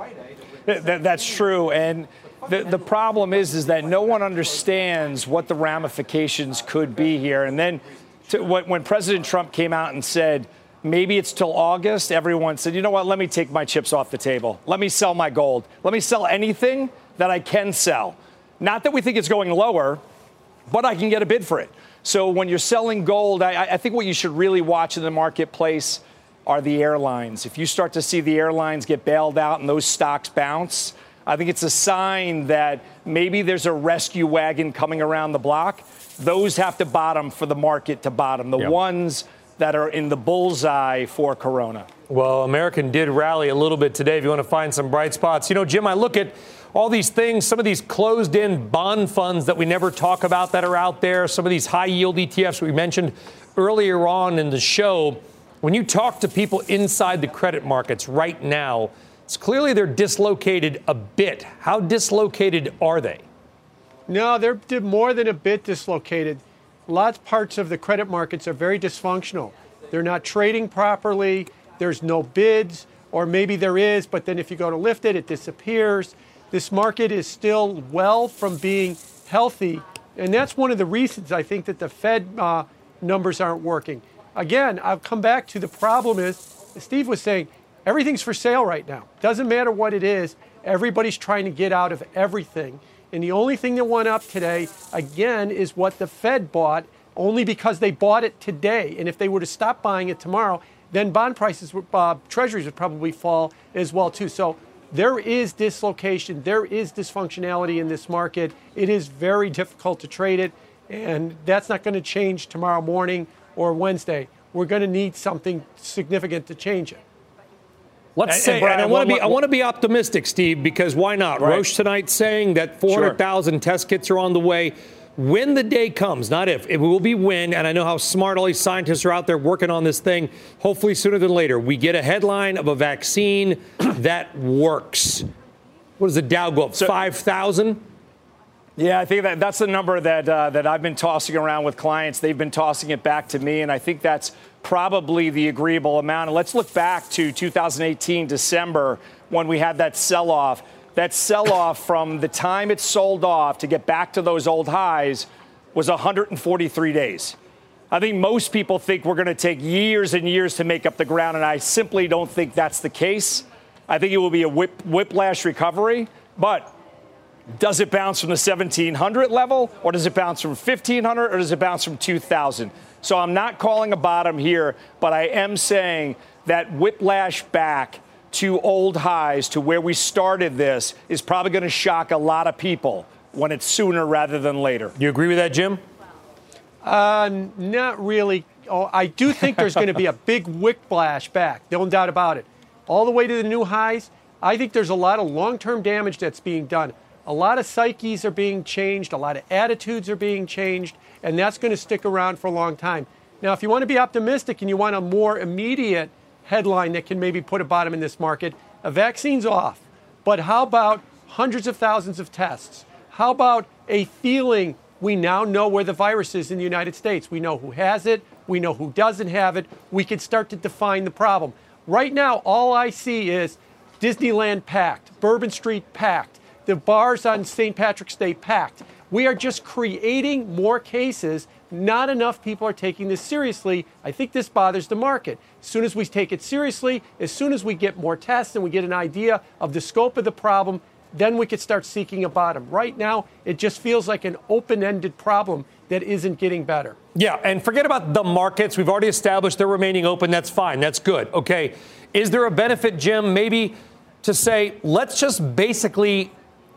That, that's true. And the, the problem is, is that no one understands what the ramifications could be here. And then to, when President Trump came out and said, maybe it's till August, everyone said, you know what, let me take my chips off the table. Let me sell my gold. Let me sell anything that I can sell. Not that we think it's going lower, but I can get a bid for it. So when you're selling gold, I, I think what you should really watch in the marketplace are the airlines. If you start to see the airlines get bailed out and those stocks bounce, I think it's a sign that maybe there's a rescue wagon coming around the block. Those have to bottom for the market to bottom, the yep. ones that are in the bullseye for Corona. Well, American did rally a little bit today if you want to find some bright spots. You know, Jim, I look at all these things, some of these closed-in bond funds that we never talk about that are out there, some of these high-yield E T Fs we mentioned earlier on in the show. When you talk to people inside the credit markets right now, It's clearly they're dislocated a bit. How dislocated are they? No, they're, they're more than a bit dislocated. Lots parts of the credit markets are very dysfunctional. They're not trading properly. There's no bids, or maybe there is, but then if you go to lift it, it disappears. This market is still well from being healthy, and that's one of the reasons I think that the Fed uh, numbers aren't working. Again, I'll come back to the problem is, as Steve was saying, everything's for sale right now. Doesn't matter what it is. Everybody's trying to get out of everything. And the only thing that went up today, again, is what the Fed bought, only because they bought it today. And if they were to stop buying it tomorrow, then bond prices, uh, treasuries would probably fall as well, too. So there is dislocation. There is dysfunctionality in this market. It is very difficult to trade it. And that's not going to change tomorrow morning or Wednesday. We're going to need something significant to change it. Let's and, say, and Brian, and I want to be, what, I want to be optimistic, Steve, because why not? Right. Roche tonight saying that four hundred thousand sure. test kits are on the way. When the day comes, not if, it will be when, and I know how smart all these scientists are out there working on this thing, hopefully sooner than later, we get a headline of a vaccine that works. What does the Dow go up, so, five thousand? Yeah, I think that that's the number that uh, that I've been tossing around with clients. They've been tossing it back to me, and I think that's probably the agreeable amount. And let's look back to two thousand eighteen, December, when we had that sell-off. That sell-off from the time it sold off to get back to those old highs was one hundred forty-three days. I think most people think we're going to take years and years to make up the ground, and I simply don't think that's the case. I think it will be a whip, whiplash recovery, but does it bounce from the seventeen hundred level, or does it bounce from fifteen hundred, or does it bounce from two thousand? So I'm not calling a bottom here, but I am saying that whiplash back to old highs, to where we started this, is probably going to shock a lot of people when it's sooner rather than later. You agree with that, Jim? Uh, not really. Oh, I do think there's going to be a big whiplash back, no doubt about it. All the way to the new highs. I think there's a lot of long-term damage that's being done. A lot of psyches are being changed. A lot of attitudes are being changed. And that's going to stick around for a long time. Now, if you want to be optimistic and you want a more immediate headline that can maybe put a bottom in this market, a vaccine's off. But how about hundreds of thousands of tests? How about a feeling we now know where the virus is in the United States? We know who has it. We know who doesn't have it. We can start to define the problem. Right now, all I see is Disneyland packed, Bourbon Street packed, the bars on Saint Patrick's Day packed. We are just creating more cases. Not enough people are taking this seriously. I think this bothers the market. As soon as we take it seriously, as soon as we get more tests and we get an idea of the scope of the problem, then we could start seeking a bottom. Right now, it just feels like an open-ended problem that isn't getting better. Yeah, and forget about the markets. We've already established they're remaining open. That's fine. That's good. Okay. Is there a benefit, Jim, maybe to say, let's just basically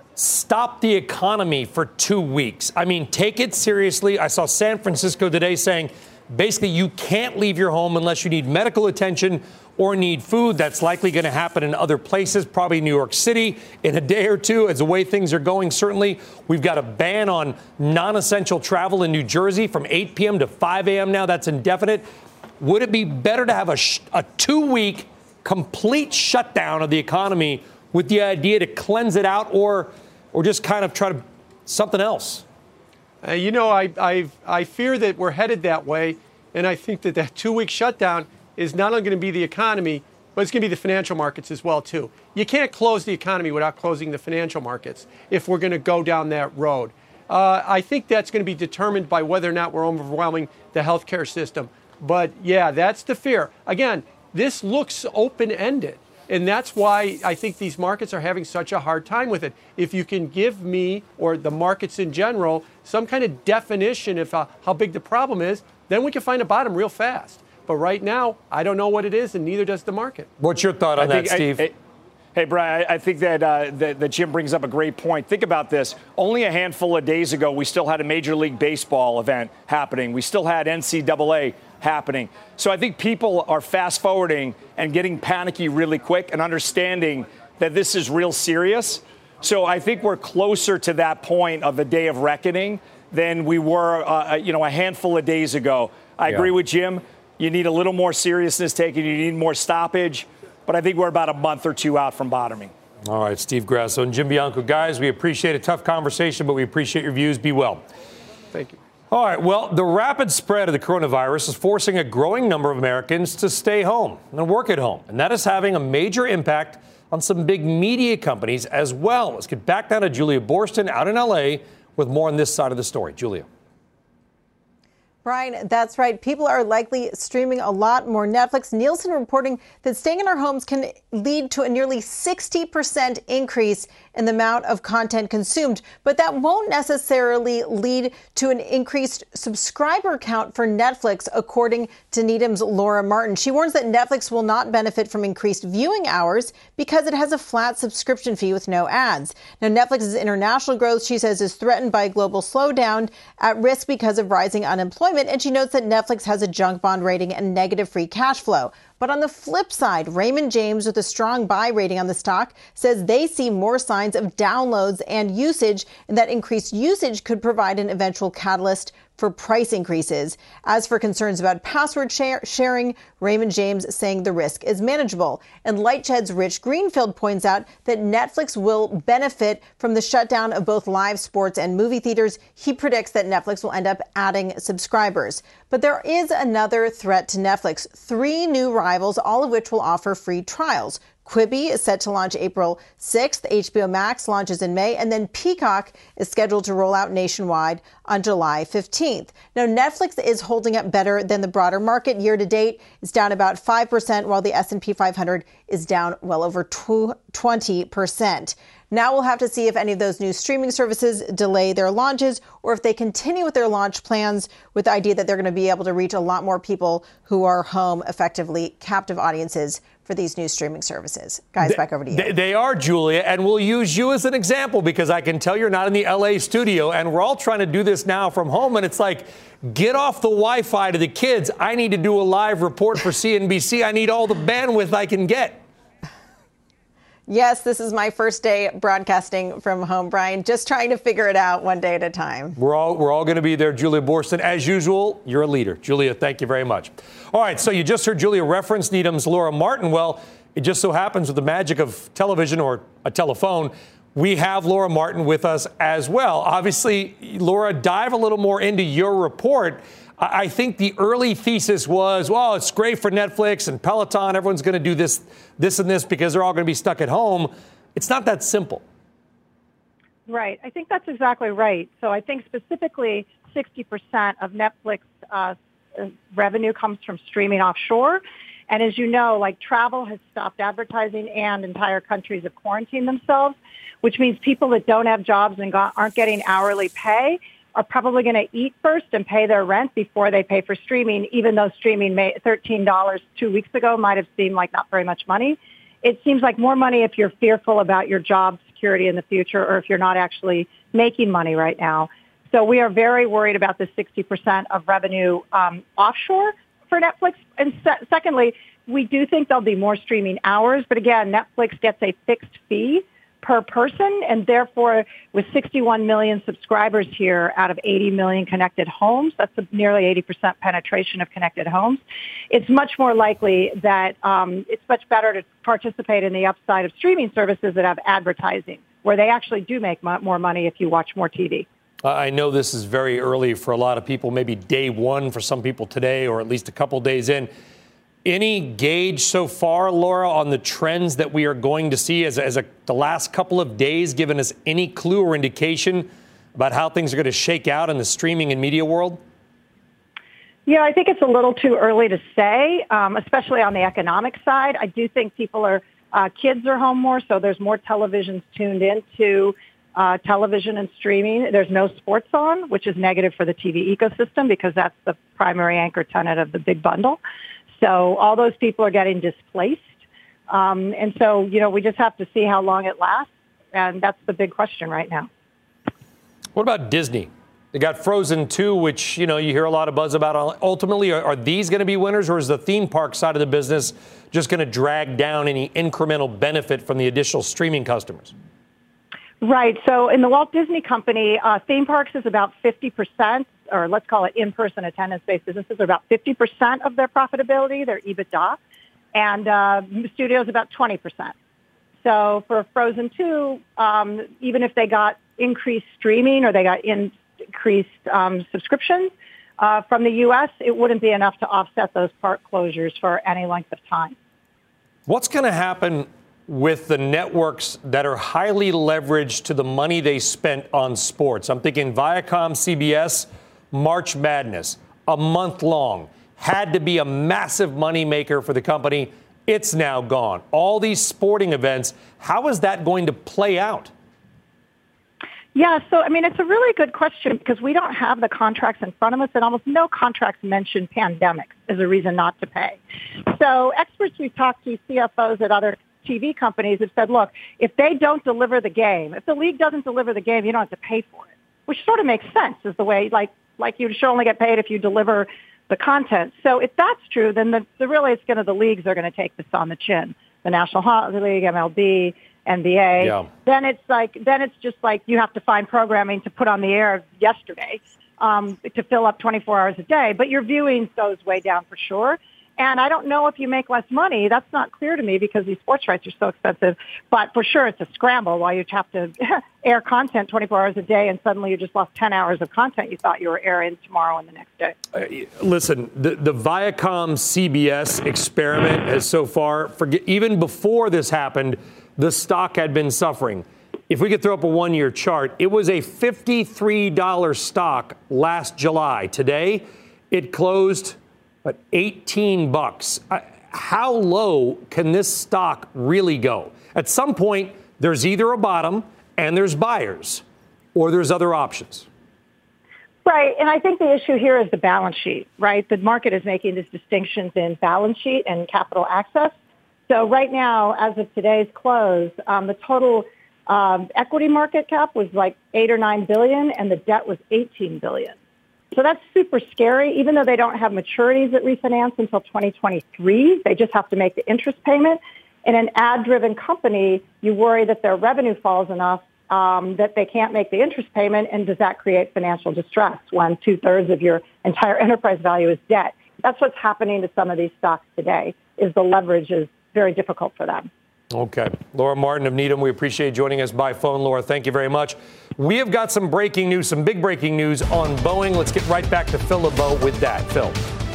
stop the economy for two weeks? I mean, take it seriously. I saw San Francisco today saying basically you can't leave your home unless you need medical attention or need food. That's likely going to happen in other places, probably New York City in a day or two, as the way things are going. Certainly, we've got a ban on non-essential travel in New Jersey from eight p.m. to five a.m. now. That's indefinite. Would it be better to have a, sh- a two-week complete shutdown of the economy with the idea to cleanse it out, or or just kind of try to something else? Uh, you know, I, I I fear that we're headed that way, and I think that that two-week shutdown is not only going to be the economy, but it's going to be the financial markets as well, too. You can't close the economy without closing the financial markets if we're going to go down that road. Uh, I think that's going to be determined by whether or not we're overwhelming the healthcare system. But, yeah, that's the fear. Again, this looks open-ended. And that's why I think these markets are having such a hard time with it. If you can give me, or the markets in general, some kind of definition of uh, how big the problem is, then we can find a bottom real fast. But right now, I don't know what it is, and neither does the market. What's your thought on I that, think, Steve? I, I, hey, Brian, I, I think that, uh, that, that Jim brings up a great point. Think about this. Only a handful of days ago, we still had a Major League Baseball event happening. We still had N C double A happening. So I think people are fast forwarding and getting panicky really quick and understanding that this is real serious. So I think we're closer to that point of the day of reckoning than we were, uh, you know, a handful of days ago. I yeah. agree with Jim. You need a little more seriousness taken. You need more stoppage. but I think we're about a month or two out from bottoming. All right, Steve Grasso and Jim Bianco. Guys, we appreciate a tough conversation, but we appreciate your views. Be well. Thank you. All right, well, the rapid spread of the coronavirus is forcing a growing number of Americans to stay home and work at home. And that is having a major impact on some big media companies as well. Let's get back down to Julia Boorstin out in L A with more on this side of the story. Julia. Brian, that's right. People are likely streaming a lot more Netflix. Nielsen reporting that staying in our homes can lead to a nearly sixty percent increase in the amount of content consumed. But that won't necessarily lead to an increased subscriber count for Netflix, according to Needham's Laura Martin. She warns that Netflix will not benefit from increased viewing hours because it has a flat subscription fee with no ads. Now, Netflix's international growth, she says, is threatened by a global slowdown, at risk because of rising unemployment. And she notes that Netflix has a junk bond rating and negative free cash flow. But on the flip side, Raymond James, with a strong buy rating on the stock, says they see more signs of downloads and usage, and that increased usage could provide an eventual catalyst for price increases. As for concerns about password share- sharing, Raymond James saying the risk is manageable. And Lightshed's Rich Greenfield points out that Netflix will benefit from the shutdown of both live sports and movie theaters. He predicts that Netflix will end up adding subscribers. But there is another threat to Netflix. Three new rivals, all of which will offer free trials. Quibi is set to launch April sixth. H B O Max launches in May. And then Peacock is scheduled to roll out nationwide on July fifteenth. Now, Netflix is holding up better than the broader market. Year to date, it's down about five percent, while the S and P five hundred is down well over twenty percent. Now we'll have to see if any of those new streaming services delay their launches or if they continue with their launch plans with the idea that they're going to be able to reach a lot more people who are home, effectively captive audiences for these new streaming services. Guys, they, back over to you. They, they are, Julia, and we'll use you as an example because I can tell you're not in the L A studio, and we're all trying to do this now from home, and it's like, get off the Wi-Fi to the kids. I need to do a live report for C N B C. I need all the bandwidth I can get. Yes, this is my first day broadcasting from home, Brian. Just trying to figure it out one day at a time. We're all we're all going to be there. Julia Boorstin, as usual, you're a leader. Julia, thank you very much. All right, so you just heard Julia reference Needham's Laura Martin. Well, it just so happens with the magic of television or a telephone, we have Laura Martin with us as well. Obviously, Laura, dive a little more into your report. I think the early thesis was, well, it's great for Netflix and Peloton. Everyone's going to do this, this and this because they're all going to be stuck at home. It's not that simple. Right. I think that's exactly right. So I think specifically sixty percent of Netflix uh, revenue comes from streaming offshore. And as you know, like travel has stopped advertising and entire countries have quarantined themselves, which means people that don't have jobs and got, aren't getting hourly pay are probably going to eat first and pay their rent before they pay for streaming, even though streaming may, thirteen dollars two weeks ago might have seemed like not very much money. It seems like more money if you're fearful about your job security in the future or if you're not actually making money right now. So we are very worried about the sixty percent of revenue um, offshore for Netflix. And se- secondly, we do think there'll be more streaming hours. But again, Netflix gets a fixed fee per person, and therefore with sixty-one million subscribers here out of eighty million connected homes, that's a nearly eighty percent penetration of connected homes, it's much more likely that um, it's much better to participate in the upside of streaming services that have advertising, where they actually do make mo- more money if you watch more T V. I know this is very early for a lot of people, maybe day one for some people today, or at least a couple days in. Any gauge so far, Laura, on the trends that we are going to see as, as a, the last couple of days given us any clue or indication about how things are going to shake out in the streaming and media world? Yeah, I think it's a little too early to say, um, especially on the economic side. I do think people are, uh, kids are home more, so there's more televisions tuned into uh, television and streaming. There's no sports on, which is negative for the T V ecosystem because that's the primary anchor tenet of the big bundle. So all those people are getting displaced. Um, and so, you know, we just have to see how long it lasts. And that's the big question right now. What about Disney? They got Frozen two, which, you know, you hear a lot of buzz about. Ultimately, are, are these going to be winners, or is the theme park side of the business just going to drag down any incremental benefit from the additional streaming customers? Right. So in the Walt Disney Company, uh, theme parks is about fifty percent, or let's call it in-person attendance-based businesses, are about fifty percent of their profitability, their EBITDA. and uh, studios about twenty percent. So for Frozen two, um, even if they got increased streaming or they got in, increased um, subscriptions uh, from the U S, it wouldn't be enough to offset those park closures for any length of time. What's going to happen with the networks that are highly leveraged to the money they spent on sports? I'm thinking Viacom, C B S, March Madness, a month long, had to be a massive moneymaker for the company. It's now gone. All these sporting events, how is that going to play out? Yeah, so, I mean, it's a really good question because we don't have the contracts in front of us, and almost no contracts mention pandemics as a reason not to pay. So experts we've talked to, C F Os at other T V companies, have said, look, if they don't deliver the game, if the league doesn't deliver the game, you don't have to pay for it, which sort of makes sense is the way, like, like you should only get paid if you deliver the content. So if that's true, then the, the really it's going to, the leagues are going to take this on the chin. The National Hockey League, M L B, N B A. Yeah. Then it's like, then it's just like you have to find programming to put on the air yesterday um, to fill up twenty-four hours a day. But your viewing goes way down for sure. And I don't know if you make less money. That's not clear to me because these sports rights are so expensive. But for sure, it's a scramble while you have to air content twenty-four hours a day, and suddenly you just lost ten hours of content you thought you were airing tomorrow and the next day. Uh, listen, the, the Viacom C B S experiment has so far, forget, even before this happened, the stock had been suffering. If we could throw up a one-year chart, it was a fifty-three dollars stock last July. Today, it closed at eighteen bucks. Uh, how low can this stock really go? At some point, there's either a bottom and there's buyers, or there's other options. Right, and I think the issue here is the balance sheet, right? The market is making these distinctions in balance sheet and capital access. So right now, as of today's close, um, the total um, equity market cap was like eight or nine billion, and the debt was eighteen billion. So that's super scary. Even though they don't have maturities that refinance until twenty twenty-three, they just have to make the interest payment. In an ad-driven company, you worry that their revenue falls enough um, that they can't make the interest payment, and does that create financial distress when two-thirds of your entire enterprise value is debt? That's what's happening to some of these stocks today, is the leverage is very difficult for them. Okay. Laura Martin of Needham, we appreciate joining us by phone. Laura, thank you very much. We have got some breaking news, some big breaking news on Boeing. Let's get right back to Phil LeBeau with that. Phil.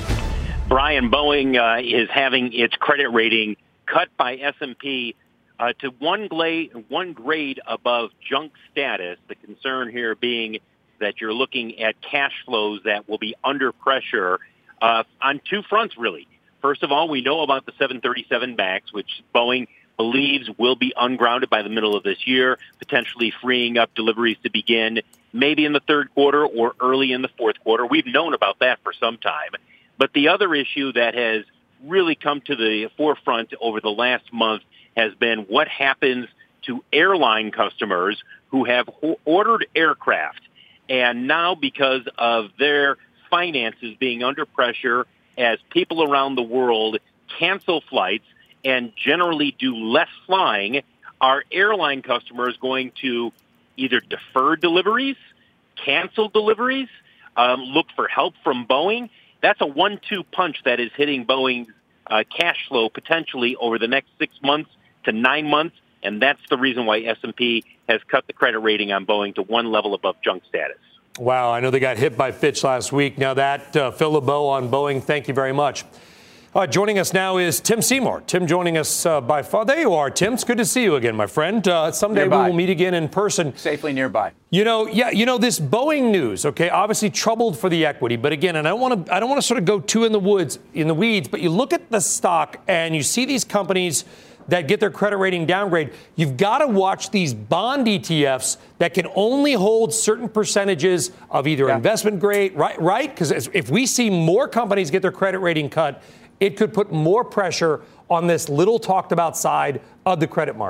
Brian, Boeing uh, is having its credit rating cut by S and P uh, to one, gla- one grade above junk status. The concern here being that you're looking at cash flows that will be under pressure uh, on two fronts, really. First of all, we know about the seven thirty-seven MAX, which Boeing believes will be ungrounded by the middle of this year, potentially freeing up deliveries to begin maybe in the third quarter or early in the fourth quarter. We've known about that for some time. But the other issue that has really come to the forefront over the last month has been what happens to airline customers who have ordered aircraft. And now, because of their finances being under pressure as people around the world cancel flights and generally do less flying, are airline customers going to either defer deliveries, cancel deliveries, um, look for help from Boeing? That's a one two punch that is hitting Boeing's uh, cash flow potentially over the next six months to nine months, and that's the reason why S and P has cut the credit rating on Boeing to one level above junk status. Wow, I know they got hit by Fitch last week. Now that, uh, Phil LeBeau on Boeing, thank you very much. Uh, joining us now is Tim Seymour. Tim joining us uh, by phone. There you are, Tim. It's good to see you again, my friend. Uh, someday nearby. we will meet again in person. Safely nearby. You know, yeah, you know, this Boeing news, okay, obviously troubled for the equity. But again, and I don't want to I don't want to sort of go too in the woods, in the weeds, but you look at the stock and you see these companies that get their credit rating downgrade. You've got to watch these bond E T Fs that can only hold certain percentages of either yeah. investment grade, right? Right? Because if we see more companies get their credit rating cut, it could put more pressure on this little talked about side of the credit markets.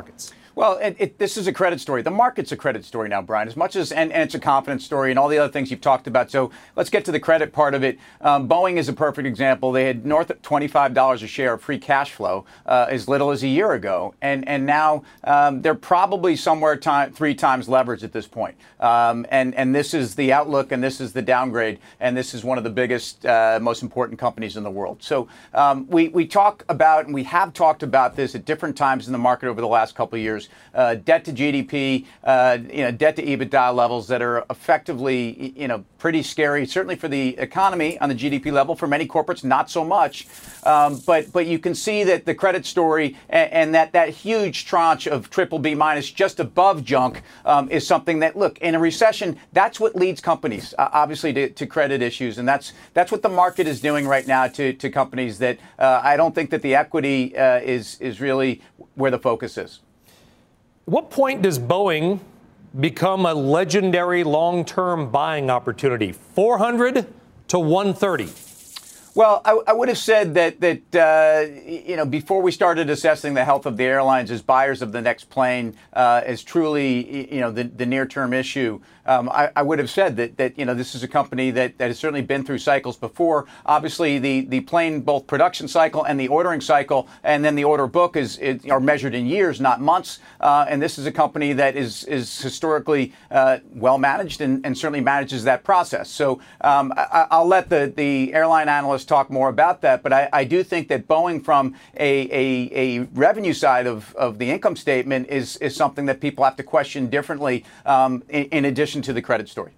Well, it, it, this is a credit story. The market's a credit story now, Brian, as much as, and, and it's a confidence story and all the other things you've talked about. So let's get to the credit part of it. Um, Boeing is a perfect example. They had north of twenty-five dollars a share of free cash flow uh, as little as a year ago. And, and now um, they're probably somewhere time, three times leveraged at this point. Um, and, and this is the outlook, and this is the downgrade, and this is one of the biggest, uh, most important companies in the world. So um, we, we talk about, and we have talked about this at different times in the market over the last couple of years. Uh, debt to G D P, uh, you know, debt to EBITDA levels that are effectively, you know, pretty scary. Certainly for the economy on the G D P level. For many corporates, not so much. Um, but but you can see that the credit story and, and that that huge tranche of triple B minus just above junk um, is something that, look, in a recession, that's what leads companies, uh, obviously, to, to credit issues, and that's that's what the market is doing right now to to companies that uh, I don't think that the equity uh, is is really where the focus is. At what point does Boeing become a legendary long-term buying opportunity? four hundred to one thirty. Well, I, I would have said that that uh, you know, before we started assessing the health of the airlines as buyers of the next plane uh, as truly, you know, the, the near-term issue. Um, I, I would have said that that you know, this is a company that, that has certainly been through cycles before. Obviously, the the plane both production cycle and the ordering cycle, and then the order book is, is are measured in years, not months. Uh, and this is a company that is is historically uh, well managed and, and certainly manages that process. So um, I, I'll let the the airline analysts talk more about that. But I, I do think that Boeing, from a a, a revenue side of, of the income statement, is is something that people have to question differently. Um, in, in addition to the credit story.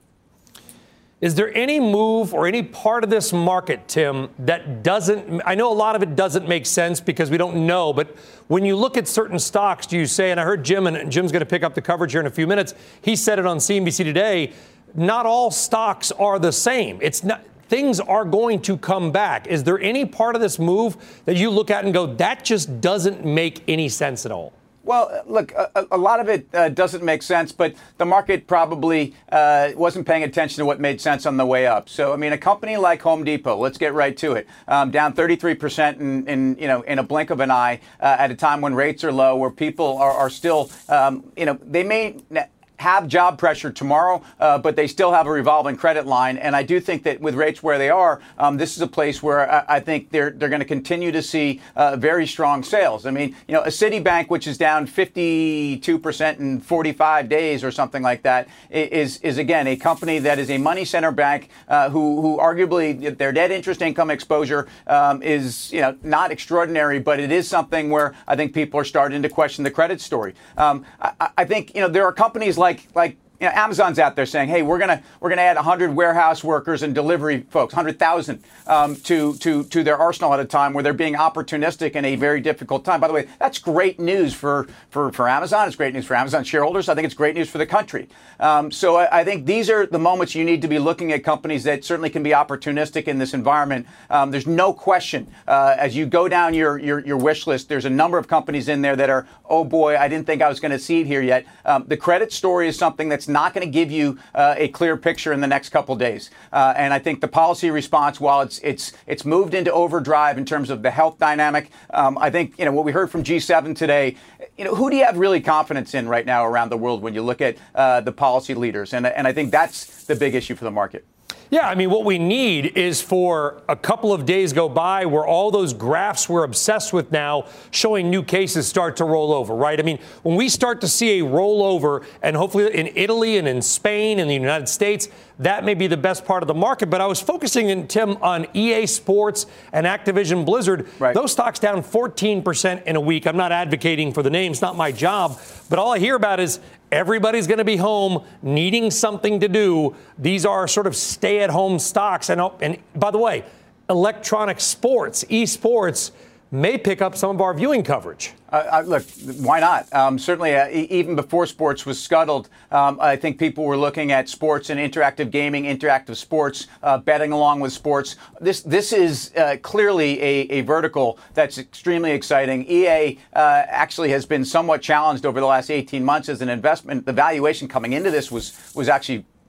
Is there any move or any part of this market, Tim, that doesn't, I know a lot of it doesn't make sense because we don't know, but when you look at certain stocks, do you say, and I heard Jim, and Jim's going to pick up the coverage here in a few minutes, he said it on C N B C Today, not all stocks are the same. It's not, things are going to come back. Is there any part of this move that you look at and go, that just doesn't make any sense at all? Well, look, a, a lot of it uh, doesn't make sense, but the market probably uh, wasn't paying attention to what made sense on the way up. So, I mean, a company like Home Depot, let's get right to it, um, down thirty-three percent in, in, you know, in a blink of an eye uh, at a time when rates are low, where people are, are still, um, you know, they may have job pressure tomorrow, uh, but they still have a revolving credit line. And I do think that with rates where they are, um, this is a place where I, I think they're they're going to continue to see uh, very strong sales. I mean, you know, a Citibank, which is down fifty-two percent in forty-five days or something like that, is is again a company that is a money center bank uh, who who arguably their net interest income exposure um, is, you know, not extraordinary, but it is something where I think people are starting to question the credit story. Um, I, I think, you know, there are companies like Like, like you know, Amazon's out there saying, "Hey, we're gonna we're gonna add one hundred warehouse workers and delivery folks, one hundred thousand um, to to to their arsenal at a time where they're being opportunistic in a very difficult time." By the way, that's great news for for for Amazon. It's great news for Amazon shareholders. I think it's great news for the country. Um, so I, I think these are the moments you need to be looking at companies that certainly can be opportunistic in this environment. Um, there's no question uh, as you go down your, your your wish list, there's a number of companies in there that are, oh boy, I didn't think I was going to see it here yet. Um, the credit story is something that's not going to give you uh, a clear picture in the next couple days. Uh, and I think the policy response, while it's it's it's moved into overdrive in terms of the health dynamic, um, I think, you know, what we heard from G seven today, you know, who do you have really confidence in right now around the world when you look at uh, the policy leaders? And, and I think that's the big issue for the market. Yeah, I mean, what we need is for a couple of days go by where all those graphs we're obsessed with now showing new cases start to roll over, right? I mean, when we start to see a rollover, and hopefully in Italy and in Spain and the United States, that may be the best part of the market. But I was focusing, in, Tim, on E A Sports and Activision Blizzard. Right. Those stocks down fourteen percent in a week. I'm not advocating for the names, not my job. But all I hear about is everybody's going to be home needing something to do. These are sort of stay-at-home stocks. And, and by the way, electronic sports, esports, may pick up some of our viewing coverage. Uh, uh, look, why not? Um, certainly, uh, e- even before sports was scuttled, um, I think people were looking at sports and interactive gaming, interactive sports, uh, betting along with sports. This this is uh, clearly a, a vertical that's extremely exciting. E A uh, actually has been somewhat challenged over the last eighteen months as an investment. The valuation coming into this was was actually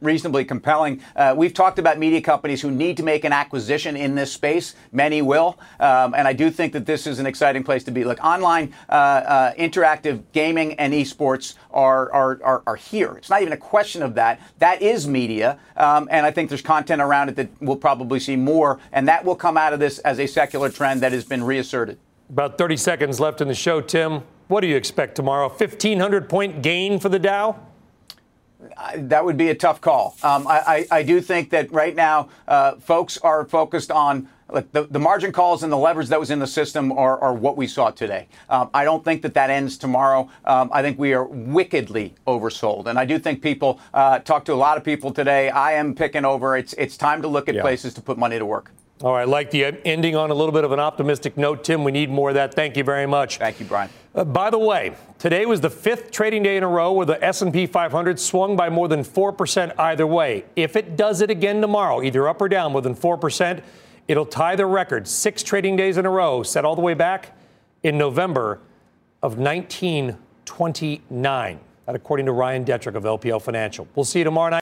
reasonably compelling. Uh, we've talked about media companies who need to make an acquisition in this space. Many will. Um, and I do think that this is an exciting place to be. Look, online uh, uh, interactive gaming and esports are, are, are, are here. It's not even a question of that. That is media. Um, and I think there's content around it that we'll probably see more. And that will come out of this as a secular trend that has been reasserted. About thirty seconds left in the show, Tim. What do you expect tomorrow? fifteen hundred point gain for the Dow? Uh, that would be a tough call. Um, I, I, I do think that right now uh, folks are focused on look, the, the margin calls and the leverage that was in the system are, are what we saw today. Um, I don't think that that ends tomorrow. Um, I think we are wickedly oversold. And I do think people uh, talk to a lot of people today. I am picking over. It's, it's time to look at yeah. places to put money to work. All right, I like the ending on a little bit of an optimistic note. Tim, we need more of that. Thank you very much. Thank you, Brian. Uh, by the way, today was the fifth trading day in a row where the S and P five hundred swung by more than four percent either way. If it does it again tomorrow, either up or down more than four percent, it'll tie the record, six trading days in a row, set all the way back in November of nineteen twenty-nine. That according to Ryan Detrick of L P L Financial. We'll see you tomorrow night.